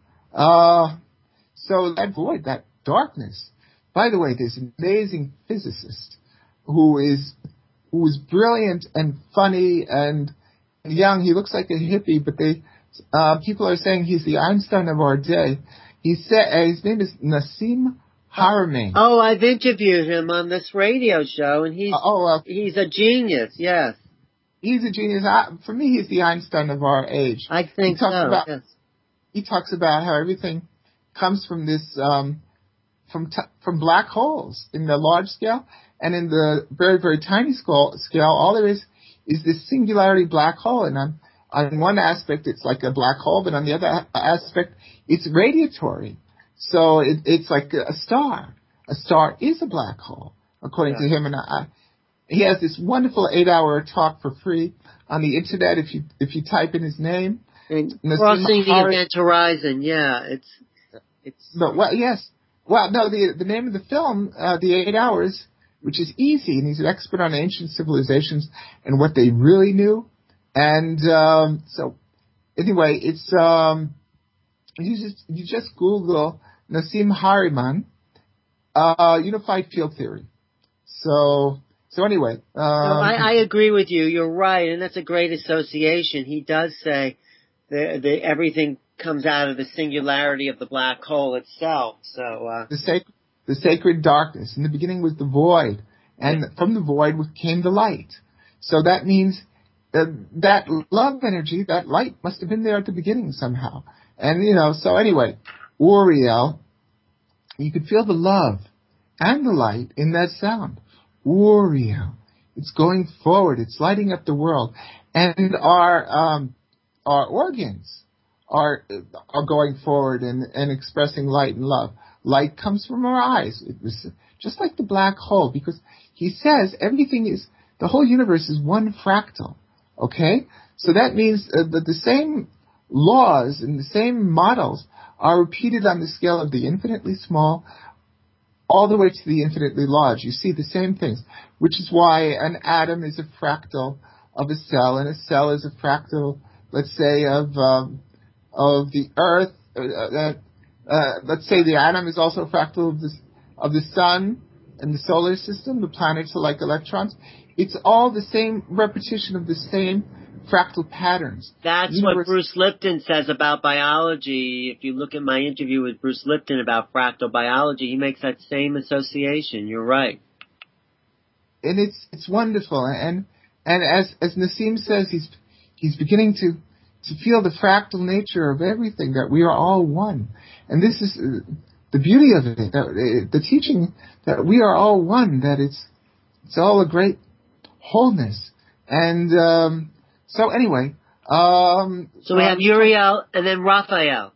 So that void, that darkness. By the way, there's an amazing physicist who is brilliant and funny and young. He looks like a hippie, but people are saying he's the Einstein of our day. His name is Nassim Haramein. Oh, I've interviewed him on this radio show, and he's a genius. Yes, he's a genius. For me, he's the Einstein of our age. I think Yes. He talks about how everything comes from this from black holes in the large scale, and in the very, very tiny scale, all there is this singularity black hole. And on one aspect, it's like a black hole, but on the other aspect, it's radiatory. So it's like a star. A star is a black hole, according to him. And he has this wonderful 8-hour talk for free on the internet. If you type in his name, Crossing the Event Horizon. Yeah, it's. No, well, yes. Well, no, the name of the film, The 8 Hours, which is easy, and he's an expert on ancient civilizations and what they really knew. And so, anyway, it's you just Google Nassim Haramein, unified field theory. So anyway, no, I agree with you. You're right, and that's a great association. He does say everything comes out of the singularity of the black hole itself. So the sacred darkness. In the beginning was the void, and from the void came the light. So that means that love energy, that light, must have been there at the beginning somehow. And so anyway, Uriel, you could feel the love and the light in that sound. Uriel, it's going forward. It's lighting up the world, and our organs are going forward and expressing light and love. Light comes from our eyes. It was just like the black hole, because he says the whole universe is one fractal. Okay? So that means that the same laws and the same models are repeated on the scale of the infinitely small all the way to the infinitely large. You see the same things, which is why an atom is a fractal of a cell, and a cell is a fractal, let's say, of the Earth. Let's say the atom is also a fractal of the sun and the solar system. The planets are like electrons. It's all the same repetition of the same fractal patterns. That's what Bruce Lipton says about biology. If you look at my interview with Bruce Lipton about fractal biology, he makes that same association. You're right. And it's wonderful. And as Nassim says, he's beginning to feel the fractal nature of everything, that we are all one. And this is the beauty of it, the teaching that we are all one, that it's all a great wholeness. And so anyway, so we have Uriel and then Raphael.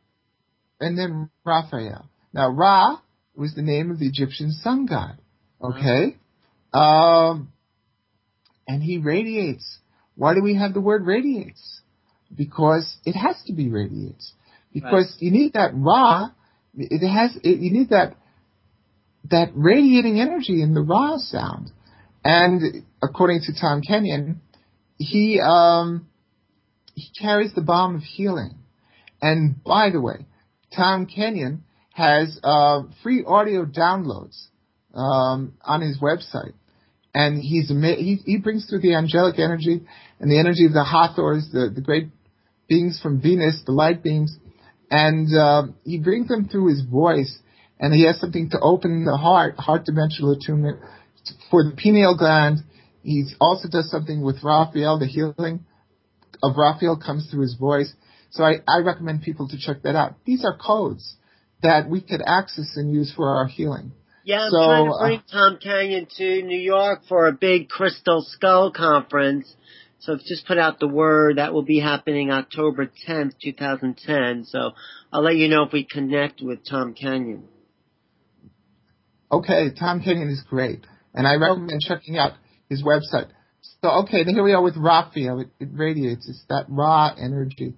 Now Ra was the name of the Egyptian sun god. Okay, and he radiates. Why do we have the word radiates? Because it has to be radiates. Because you need that Ra. You need that radiating energy in the Ra sound. And according to Tom Kenyon, he carries the balm of healing. And by the way, Tom Kenyon has free audio downloads on his website, and he brings through the angelic energy and the energy of the Hathors, the great beings from Venus, the light beings, and he brings them through his voice. And he has something to open the heart dimensional attunement for the pineal gland. He also does something with Raphael. The healing of Raphael comes through his voice. So I recommend people to check that out. These are codes that we could access and use for our healing. Yeah, I'm trying to bring Tom Kenyon to New York for a big Crystal Skull conference. So I've just put out the word. That will be happening October 10th, 2010. So I'll let you know if we connect with Tom Kenyon. Okay, Tom Kenyon is great. And I recommend checking out his website. So, okay, then here we are with Raphael. It radiates. It's that raw energy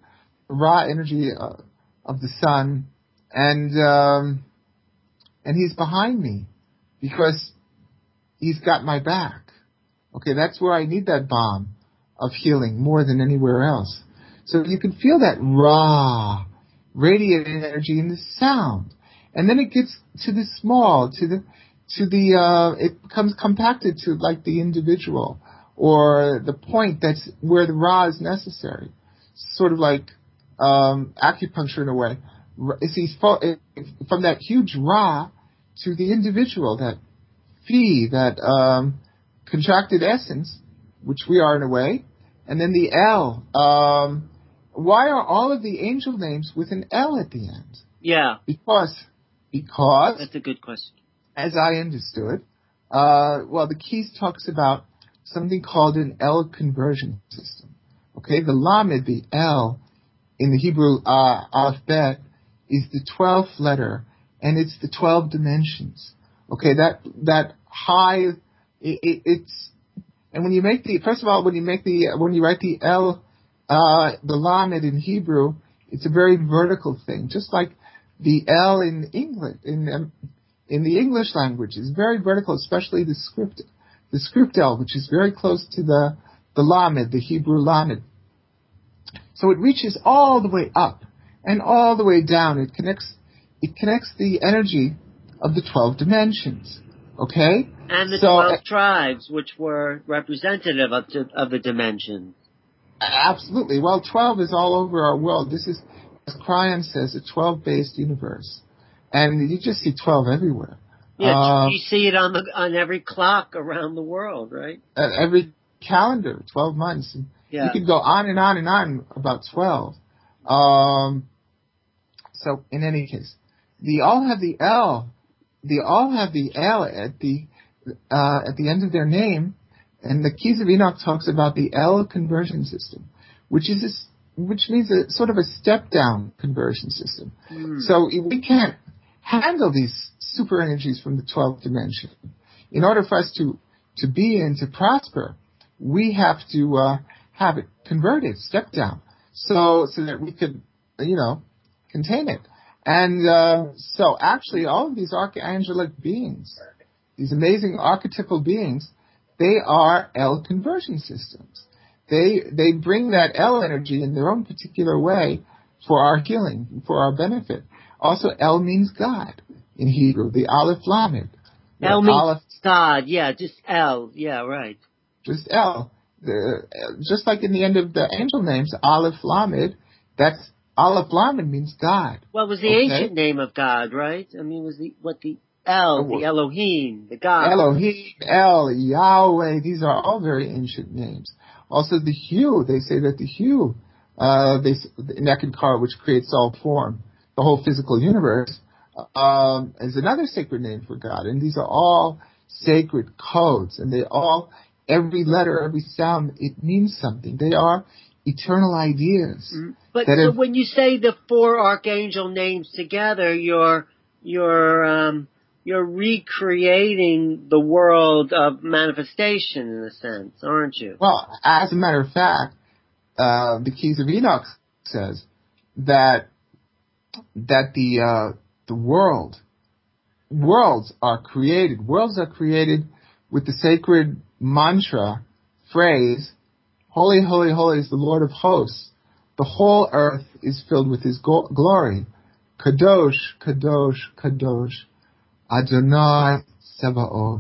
of the sun. And he's behind me because he's got my back. Okay, that's where I need that balm of healing more than anywhere else. So you can feel that raw, radiating energy in the sound. And then it gets to the small, it becomes compacted to like the individual or the point that's where the Ra is necessary. Sort of like acupuncture in a way. See, from that huge Ra to the individual, that Phi, that contracted essence, which we are in a way, and then the L. Why are all of the angel names with an L at the end? Yeah. Because Because, That's a good question. as I understood, the keys talks about something called an L conversion system. Okay, the Lamed, the L, in the Hebrew alphabet, is the 12th letter, and it's the 12 dimensions. Okay, that high, it's, and when you make the, first of all, when you write the L, the Lamed in Hebrew, it's a very vertical thing, just like the L in English, in the English language is very vertical, especially the script L, which is very close to the Lamed, the Hebrew Lamed. So it reaches all the way up and all the way down. It connects the energy of the 12 dimensions. Okay? And the 12 tribes, which were representative of the dimensions. Absolutely. Well, 12 is all over our world. This is, as Cryon says, a 12-based universe. And you just see 12 everywhere. Yeah, you see it on every clock around the world, right? Every calendar, 12 months. Yeah. You could go on and on and on about 12. So in any case, they all have the L. They all have the L at the end of their name, and the Keys of Enoch talks about the L conversion system, which means a sort of a step down conversion system. So we can't handle these super energies from the 12th dimension. In order for us to be and to prosper, we have to have it converted, step down, so that we could, contain it. And so actually all of these archangelic beings, these amazing archetypal beings, they are L conversion systems. They bring that L energy in their own particular way for our healing, for our benefit. Also, L means God in Hebrew, the Aleph Lamed. L means God, yeah, just L, yeah, right. Just L. Just like in the end of the angel names, Aleph Lamed, that's Aleph Lamed means God. Well, it was the ancient name of God, right? I mean, the Elohim, the God. Elohim, El, Yahweh, these are all very ancient names. Also the Hu, they say that the Hu, the Nekad, which creates all form, the whole physical universe, is another sacred name for God. And these are all sacred codes, and every letter, every sound, it means something. They are eternal ideas. But so when you say the four archangel names together, you're recreating the world of manifestation in a sense, aren't you? Well, as a matter of fact, the Keys of Enoch says that the worlds are created with the sacred mantra phrase, "Holy, holy, holy is the Lord of hosts. The whole earth is filled with His glory. Kadosh, Kadosh, Kadosh, Adonai Sebaot,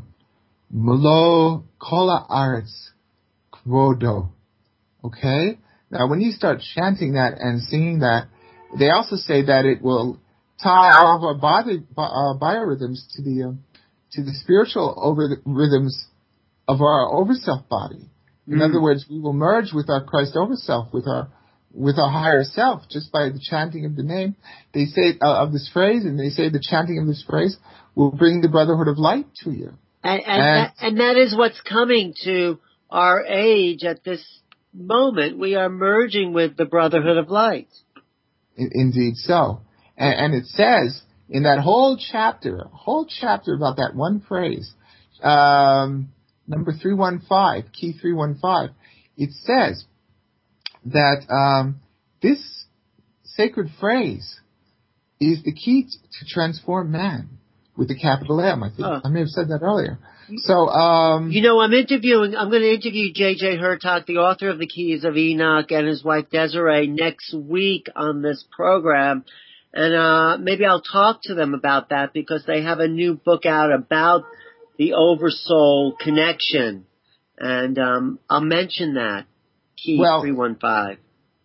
Melo Kol Haaretz Kvodo." Okay? Now, when you start chanting that and singing that, they also say that it will tie all of our biorhythms to the spiritual rhythms of our overself body. In other words, we will merge with our Christ overself, with our higher self, just by the chanting of the name. They say of this phrase, and they say the chanting of this phrase will bring the brotherhood of light to you. And that is what's coming to our age at this moment. We are merging with the brotherhood of light. Indeed so. And it says in that whole chapter about that one phrase, number 315, key 315, it says that this sacred phrase is the key to transform man with a capital M. I think I may have said that earlier. So, I'm going to interview J.J. Hurtak, the author of the Keys of Enoch, and his wife Desiree next week on this program. And maybe I'll talk to them about that because they have a new book out about the oversoul connection. And I'll mention that. Key 315.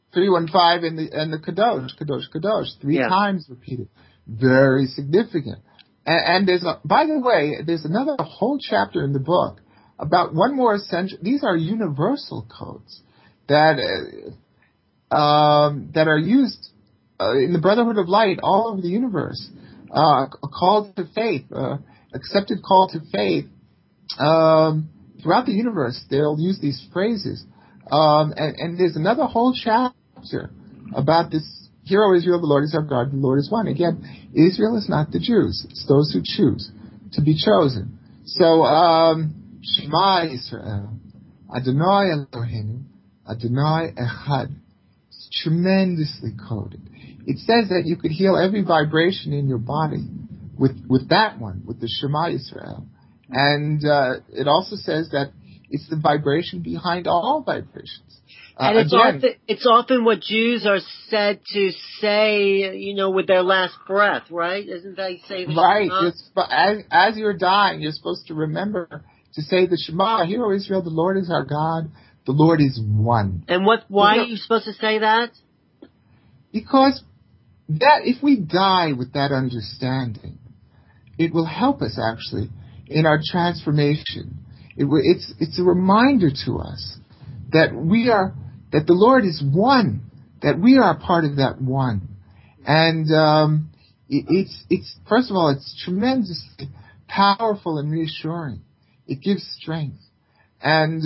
315 and the Kadosh, Kadosh, Kadosh, three times repeated. Very significant. And by the way, there's another whole chapter in the book about one more essential. These are universal codes that are used in the Brotherhood of Light all over the universe. a call to faith, accepted call to faith. Throughout the universe, they'll use these phrases. And there's another whole chapter about this. Hear, O Israel, the Lord is our God, the Lord is one. Again, Israel is not the Jews. It's those who choose to be chosen. So, Shema Israel, Adonai Eloheinu, Adonai Echad. It's tremendously coded. It says that you could heal every vibration in your body with that one, with the Shema Israel. And it also says that it's the vibration behind all vibrations. And it's often what Jews are said to say, with their last breath, right? Isn't that you say the right? Shema? As you're dying, you're supposed to remember to say the Shema. Hear, O Israel, the Lord is our God. The Lord is one. And why are you supposed to say that? Because that if we die with that understanding, it will help us actually in our transformation. It's a reminder to us that that the Lord is one, that we are a part of that one. And it's first of all, it's tremendously powerful and reassuring. It gives strength. And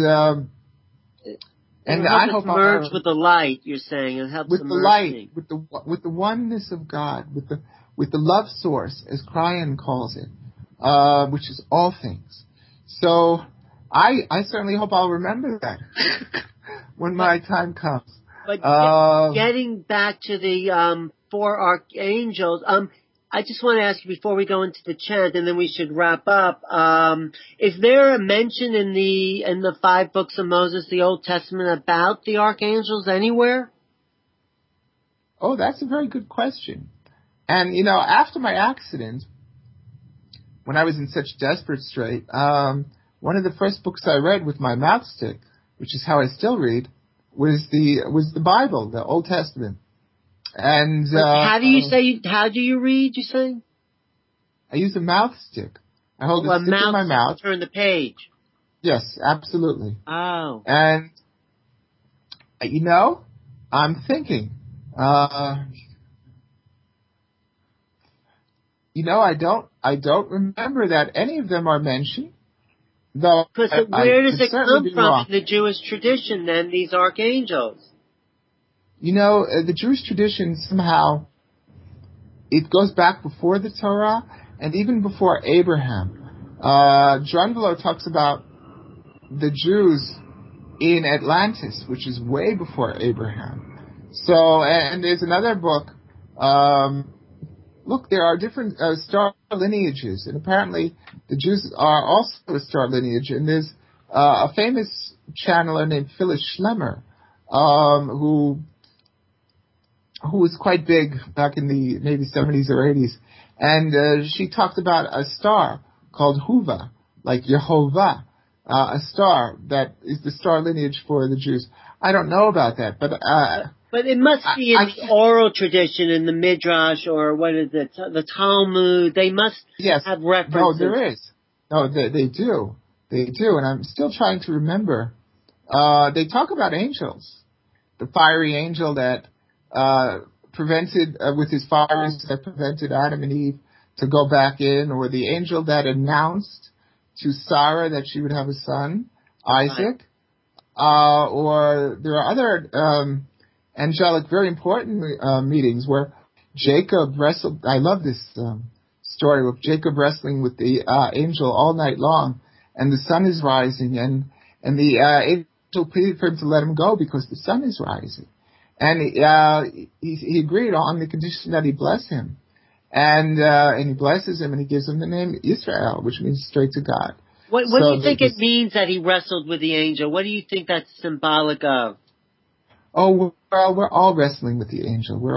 I hope merge with the light. You're saying it helps with the light, with the oneness of God, with the love source, as Cryan calls it, which is all things. So I certainly hope I'll remember that when my time comes. But getting back to the 4 archangels, I just want to ask you before we go into the chant, and then we should wrap up. Is there a mention in the 5 books of Moses, the Old Testament, about the archangels anywhere? Oh, that's a very good question. And after my accident, when I was in such desperate strait, one of the first books I read with my mouth stick, which is how I still read, was the Bible, the Old Testament. And how do you read, you say? I use a mouth stick. I hold a stick in my mouth. Turn the page. Yes, absolutely. Oh. And I'm thinking, I don't remember that any of them are mentioned. Though where does it come from in the Jewish tradition then, these archangels? The Jewish tradition somehow, it goes back before the Torah and even before Abraham. Drunvalo talks about the Jews in Atlantis, which is way before Abraham. So, and there's another book, look, there are different star lineages, and apparently the Jews are also a star lineage, and there's a famous channeler named Phyllis Schlemmer, who was quite big back in the maybe 70s or 80s. And she talked about a star called Huva, like Yehovah, a star that is the star lineage for the Jews. I don't know about that, but it must be in the oral tradition, in the Midrash, or what is it, the Talmud. They must have references. No, there is. No, they do. They do, and I'm still trying to remember. They talk about angels. The fiery angel that prevented, with his fires, that prevented Adam and Eve to go back in, or the angel that announced to Sarah that she would have a son, Isaac. Or there are other angelic, very important meetings where Jacob wrestled. I love this story of Jacob wrestling with the angel all night long, and the sun is rising, and the angel pleaded for him to let him go because the sun is rising. And he agreed on the condition that he bless him. And he blesses him, and he gives him the name Israel, which means straight to God. What do you think it means that he wrestled with the angel? What do you think that's symbolic of? Oh, we're all wrestling with the angel. We're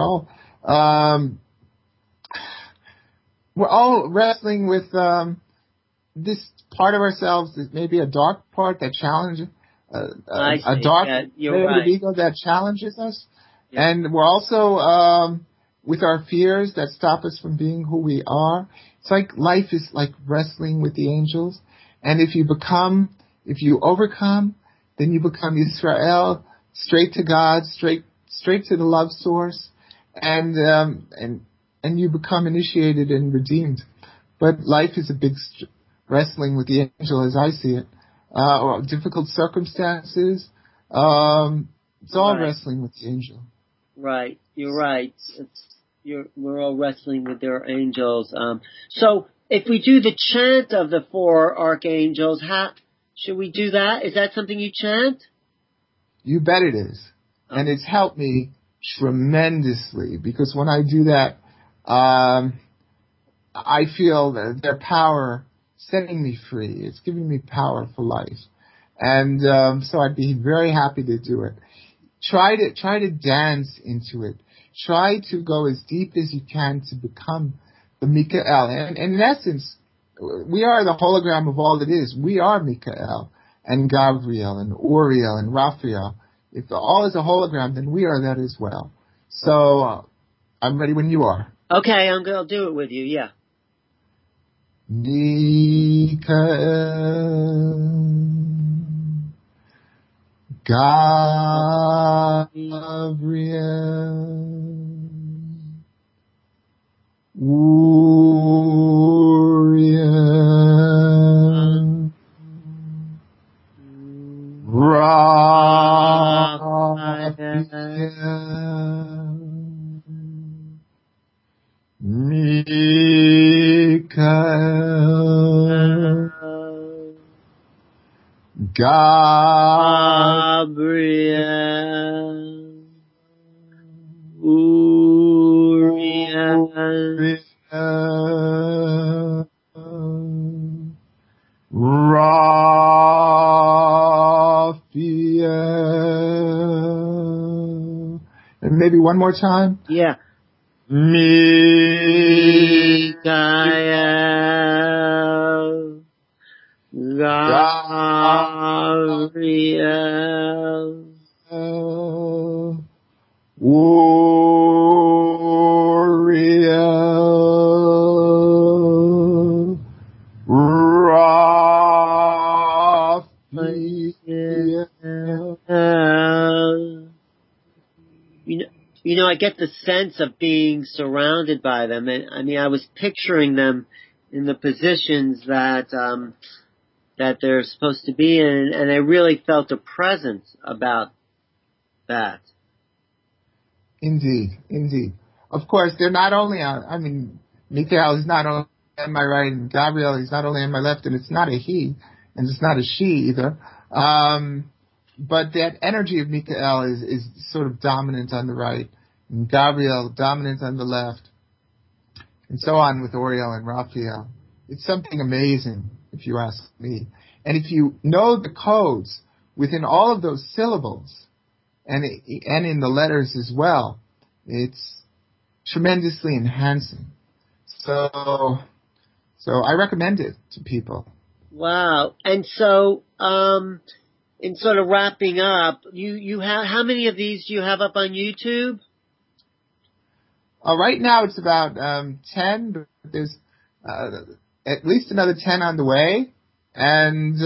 all wrestling with this part of ourselves that may be a dark part that challenges a dark part of ego that challenges us. Yeah. And we're also with our fears that stop us from being who we are. It's like life is like wrestling with the angels. And if you overcome, then you become Israel, straight to God, straight to the love source. And and you become initiated and redeemed. But life is a big wrestling with the angel, as I see it. Or difficult circumstances. It's all wrestling with the angel. Right. You're right. We're all wrestling with their angels. So if we do the chant of the 4 archangels, should we do that? Is that something you chant? You bet it is. And it's helped me tremendously, because when I do that, I feel their power setting me free. It's giving me power for life. And so I'd be very happy to do it. Try to dance into it. Try to go as deep as you can to become the Michael. And in essence, we are the hologram of all that is. We are Michael and Gabriel and Uriel and Raphael. If all is a hologram, then we are that as well. So I'm ready when you are. Okay, I'll do it with you, yeah. Michael, Gabriel, Uriel, Raphael, Michael, Gabriel, Uriel, Raphael, and maybe one more time. Yeah. Michael, Gabriel, Uriel, Raphael. You know, I get the sense of being surrounded by them, and I mean, I was picturing them in the positions that they're supposed to be in, and I really felt a presence about that. Indeed. Of course, they're not only Michael is not only on my right, and Gabriel is not only on my left, and it's not a he, and it's not a she either. But that energy of Michael is sort of dominant on the right, and Gabriel dominant on the left, and so on with Uriel and Raphael. It's something amazing, if you ask me. And if you know the codes within all of those syllables, and in the letters as well, it's tremendously enhancing. So I recommend it to people. Wow. And so, in sort of wrapping up, you have, how many of these do you have up on YouTube? Right now it's about 10, but there's at least another 10 on the way. And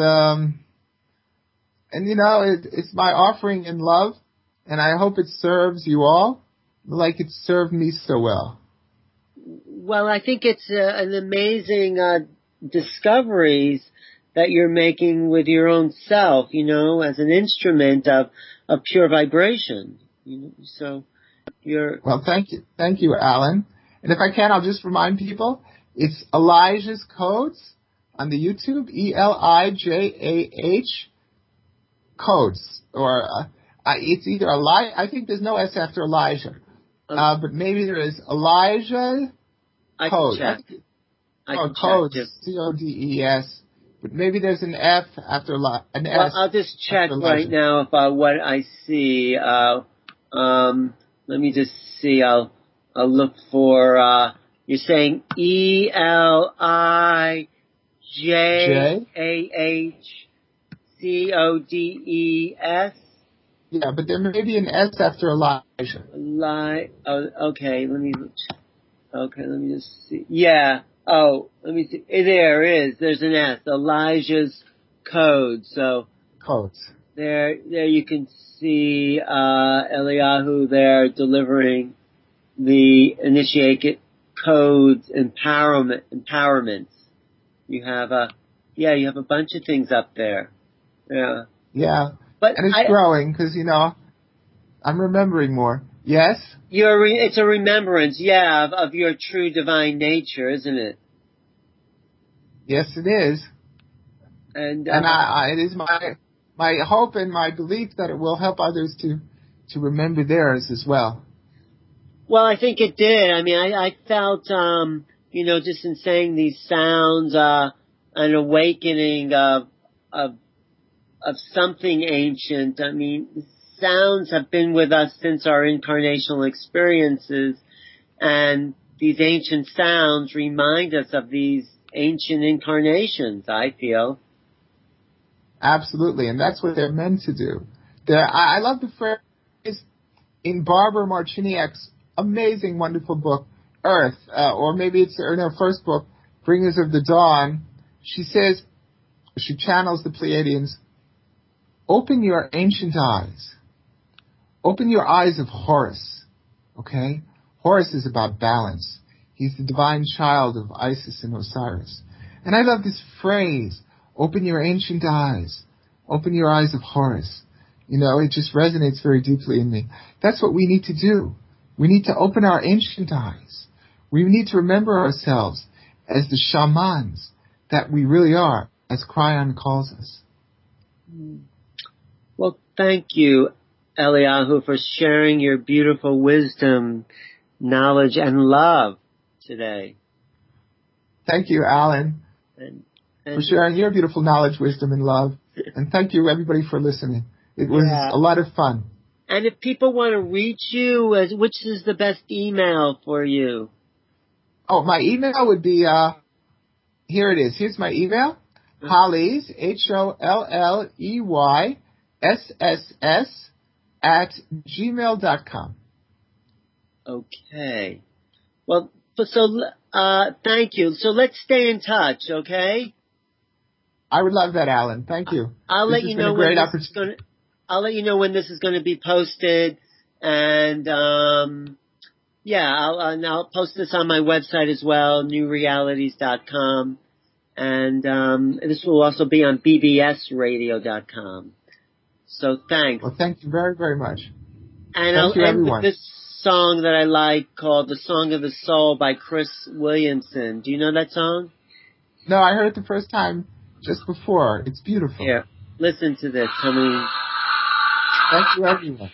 you know, it's my offering in love, and I hope it serves you all like it served me so well. Well, I think it's an amazing discoveries that you're making with your own self, you know, as an instrument of pure vibration. You know, so you're... Well, thank you, Alan. And if I can, I'll just remind people, it's Elijah's Codes on the YouTube, ELIJAH Codes, or it's either Elijah. I think there's no S after Elijah, but maybe there is Elijah Codes. Codes, CODES. But maybe there's an F after an S. Well, I'll just check right now about what I see. Let me just see. I'll look for. You're saying ELIJAHCODES. Yeah, but there may be an S after Elijah. Okay. Let me just see. Yeah. Oh, let me see. There is. There's an S. Elijah's Code. So Codes. There you can see Eliyahu there delivering the initiate codes, empowerments. You have you have a bunch of things up there. Yeah. Yeah. But and it's growing because, I'm remembering more. Yes? It's a remembrance, of your true divine nature, isn't it? Yes, it is. And it is my hope and my belief that it will help others to remember theirs as well. Well, I think it did. I mean, I felt, just in saying these sounds, an awakening of something ancient. I mean, sounds have been with us since our incarnational experiences, and these ancient sounds remind us of these ancient incarnations, I feel. Absolutely, and that's what they're meant to do. I love the phrase in Barbara Marciniak's amazing, wonderful book, Earth, or maybe it's in her first book, Bringers of the Dawn. She says, she channels the Pleiadians, open your ancient eyes. Open your eyes of Horus, okay? Horus is about balance. He's the divine child of Isis and Osiris. And I love this phrase, open your ancient eyes. Open your eyes of Horus. It just resonates very deeply in me. That's what we need to do. We need to open our ancient eyes. We need to remember ourselves as the shamans that we really are, as Kryon calls us. Well, thank you, Eliyahu, for sharing your beautiful wisdom, knowledge, and love today. Thank you, Alan, for sharing your beautiful knowledge, wisdom, and love. And thank you, everybody, for listening. It was a lot of fun. And if people want to reach you, which is the best email for you? Oh, my email would be, here it is. Here's my email. Holleys, HOLLEYSSS @gmail.com. Okay. Well, thank you. So let's stay in touch, okay? I would love that, Alan. Thank you. I'll let you know when this is going to be posted, and I'll post this on my website as well, newrealities.com, and this will also be on bbsradio.com. So thanks. Well, thank you very, very much. And I'll end with this song that I like called "The Song of the Soul" by Chris Williamson. Do you know that song? No, I heard it the first time just before. It's beautiful. Here, listen to this. Thank you, everyone.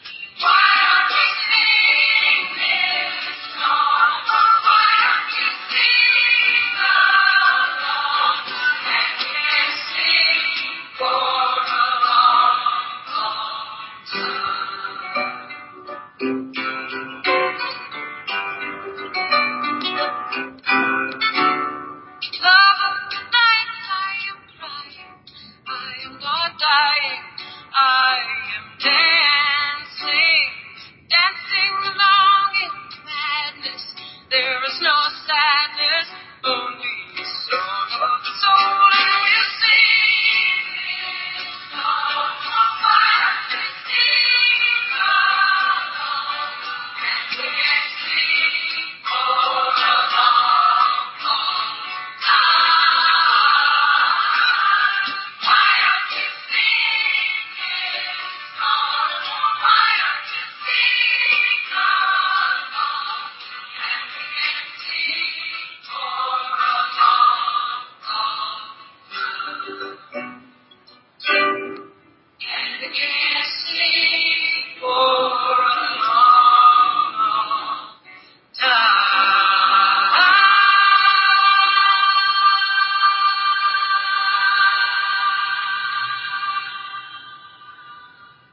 Again.